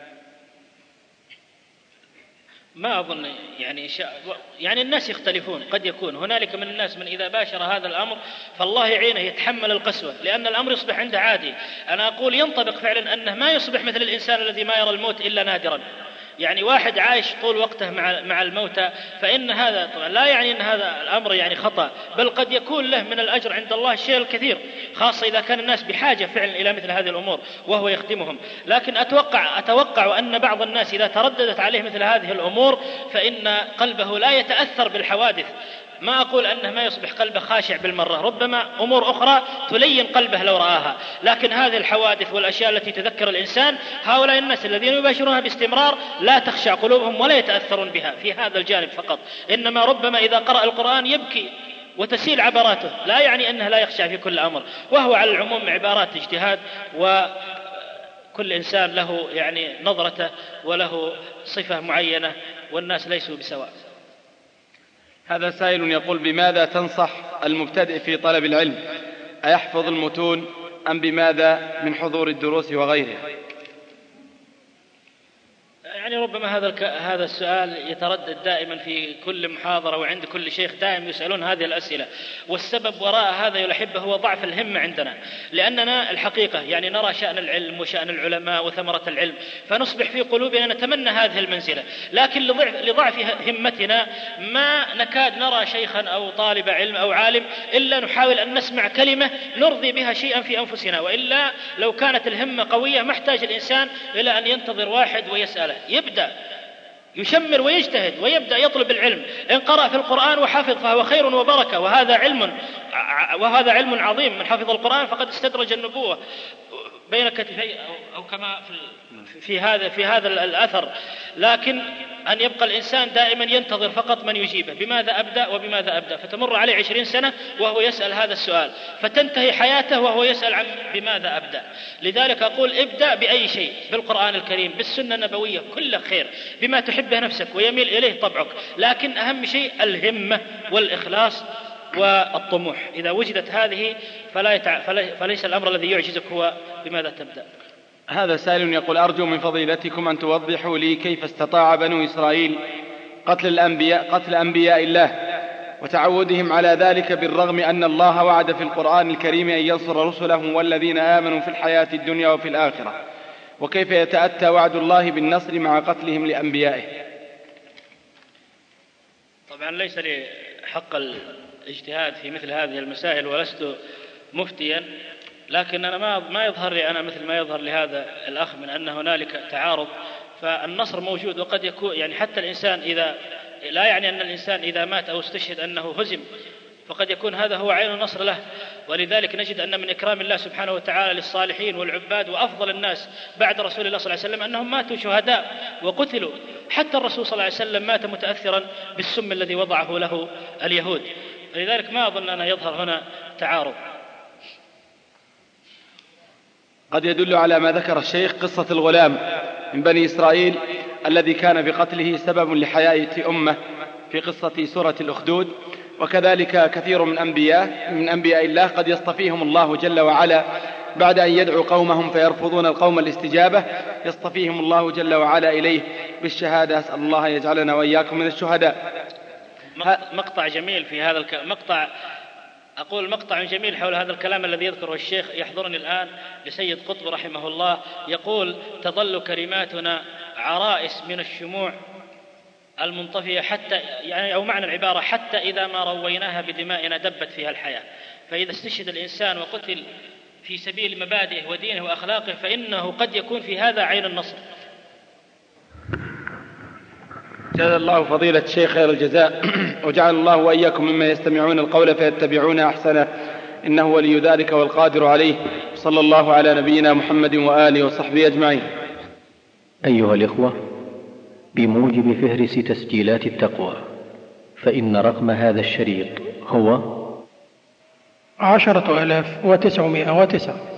ما أظن يعني الناس يختلفون. قد يكون هنالك من الناس من إذا باشر هذا الأمر فالله يعينه يتحمل القسوة لأن الأمر يصبح عنده عادي. أنا أقول ينطبق فعلا أنه ما يصبح مثل الإنسان الذي ما يرى الموت إلا نادرا. يعني واحد عايش طول وقته مع الموتى، فإن هذا طبعا لا يعني أن هذا الأمر يعني خطأ، بل قد يكون له من الأجر عند الله الشيء الكثير، خاصة إذا كان الناس بحاجة فعلا إلى مثل هذه الأمور وهو يخدمهم. لكن أتوقع أن بعض الناس إذا ترددت عليه مثل هذه الأمور فإن قلبه لا يتأثر بالحوادث. ما أقول أنه ما يصبح قلبه خاشع بالمرة، ربما أمور أخرى تلين قلبه لو رآها، لكن هذه الحوادث والأشياء التي تذكر الإنسان هؤلاء الناس الذين يباشرونها باستمرار لا تخشع قلوبهم ولا يتأثرون بها في هذا الجانب فقط، إنما ربما إذا قرأ القرآن يبكي وتسيل عبراته، لا يعني أنه لا يخشع في كل أمر، وهو على العموم عبارات اجتهاد، وكل إنسان له يعني نظرته وله صفة معينة والناس ليسوا بسواء. هذا سائل يقول: بماذا تنصح المبتدئ في طلب العلم؟ أيحفظ المتون أم بماذا من حضور الدروس وغيرها؟ يعني ربما هذا السؤال يتردد دائما في كل محاضرة وعند كل شيخ دائما يسألون هذه الأسئلة، والسبب وراء هذا يا الأحبة هو ضعف الهمة عندنا، لأننا الحقيقة يعني نرى شأن العلم وشأن العلماء وثمرة العلم فنصبح في قلوبنا نتمنى هذه المنزلة، لكن لضعف همتنا ما نكاد نرى شيخا أو طالب علم أو عالم إلا نحاول أن نسمع كلمة نرضي بها شيئا في أنفسنا، وإلا لو كانت الهمة قوية ما احتاج الإنسان إلى أن ينتظر واحد ويسأله، يبدأ يشمر ويجتهد ويبدأ يطلب العلم. إن قرأ في القرآن وحفظ فهو خير وبركة، وهذا علم عظيم. من حفظ القرآن فقد استدرج النبوة بين كتفي أو كما في هذا الأثر. لكن أن يبقى الإنسان دائما ينتظر فقط من يجيبه بماذا أبدأ وبماذا أبدأ، فتمر عليه 20 سنة وهو يسأل هذا السؤال، فتنتهي حياته وهو يسأل عن بماذا أبدأ. لذلك أقول ابدأ بأي شيء، بالقرآن الكريم، بالسنة النبوية، كل خير، بما تحبه نفسك ويميل إليه طبعك، لكن أهم شيء الهمة والإخلاص والطموح. إذا وجدت هذه فليس الأمر الذي يعجزك هو بماذا تبدأ. هذا سائل يقول: أرجو من فضيلتكم أن توضحوا لي كيف استطاع بنو إسرائيل قتل أنبياء الله وتعودهم على ذلك بالرغم أن الله وعد في القرآن الكريم أن ينصر رسله والذين آمنوا في الحياة الدنيا وفي الآخرة، وكيف يتأتى وعد الله بالنصر مع قتلهم لأنبيائه؟ طبعا ليس لي حق الاجتهاد في مثل هذه المسائل ولست مفتيا، لكن أنا ما يظهر لي أنا مثل ما يظهر لهذا الأخ من أن هنالك تعارض فالنصر موجود، وقد يكون يعني حتى الإنسان إذا لا يعني أن الإنسان إذا مات أو استشهد أنه هزم، فقد يكون هذا هو عين النصر له. ولذلك نجد أن من إكرام الله سبحانه وتعالى للصالحين والعباد وأفضل الناس بعد رسول الله صلى الله عليه وسلم أنهم ماتوا شهداء وقتلوا. حتى الرسول صلى الله عليه وسلم مات متأثرا بالسم الذي وضعه له اليهود. لذلك ما أظن أن يظهر هنا تعارض. قد يدل على ما ذكر الشيخ قصة الغلام من بني إسرائيل الذي كان بقتله سبب لحياة أمة في قصة سورة الأخدود. وكذلك كثير من أنبياء الله قد يصطفيهم الله جل وعلا بعد أن يدعو قومهم فيرفضون القوم الاستجابة، يصطفيهم الله جل وعلا إليه بالشهادة. أسأل الله يجعلنا وإياكم من الشهداء. مقطع جميل في هذا مقطع جميل حول هذا الكلام الذي يذكره الشيخ يحضرني الآن لسيد قطب رحمه الله، يقول: تظل كلماتنا عرائس من الشموع المنطفية حتى يعني أو معنى العبارة حتى إذا ما رويناها بدمائنا دبت فيها الحياة. فإذا استشهد الإنسان وقتل في سبيل مبادئه ودينه وأخلاقه فإنه قد يكون في هذا عين النصر. جزا الله فضيلة الشيخ خير الجزاء، وجعل الله وإياكم مما يستمعون القول فيتبعون أحسنه، إنه ولي ذلك والقادر عليه. صلى الله على نبينا محمد وآله وصحبه أجمعين. أيها الإخوة، بموجب فهرس تسجيلات التقوى فإن رقم هذا الشريط هو 10,909.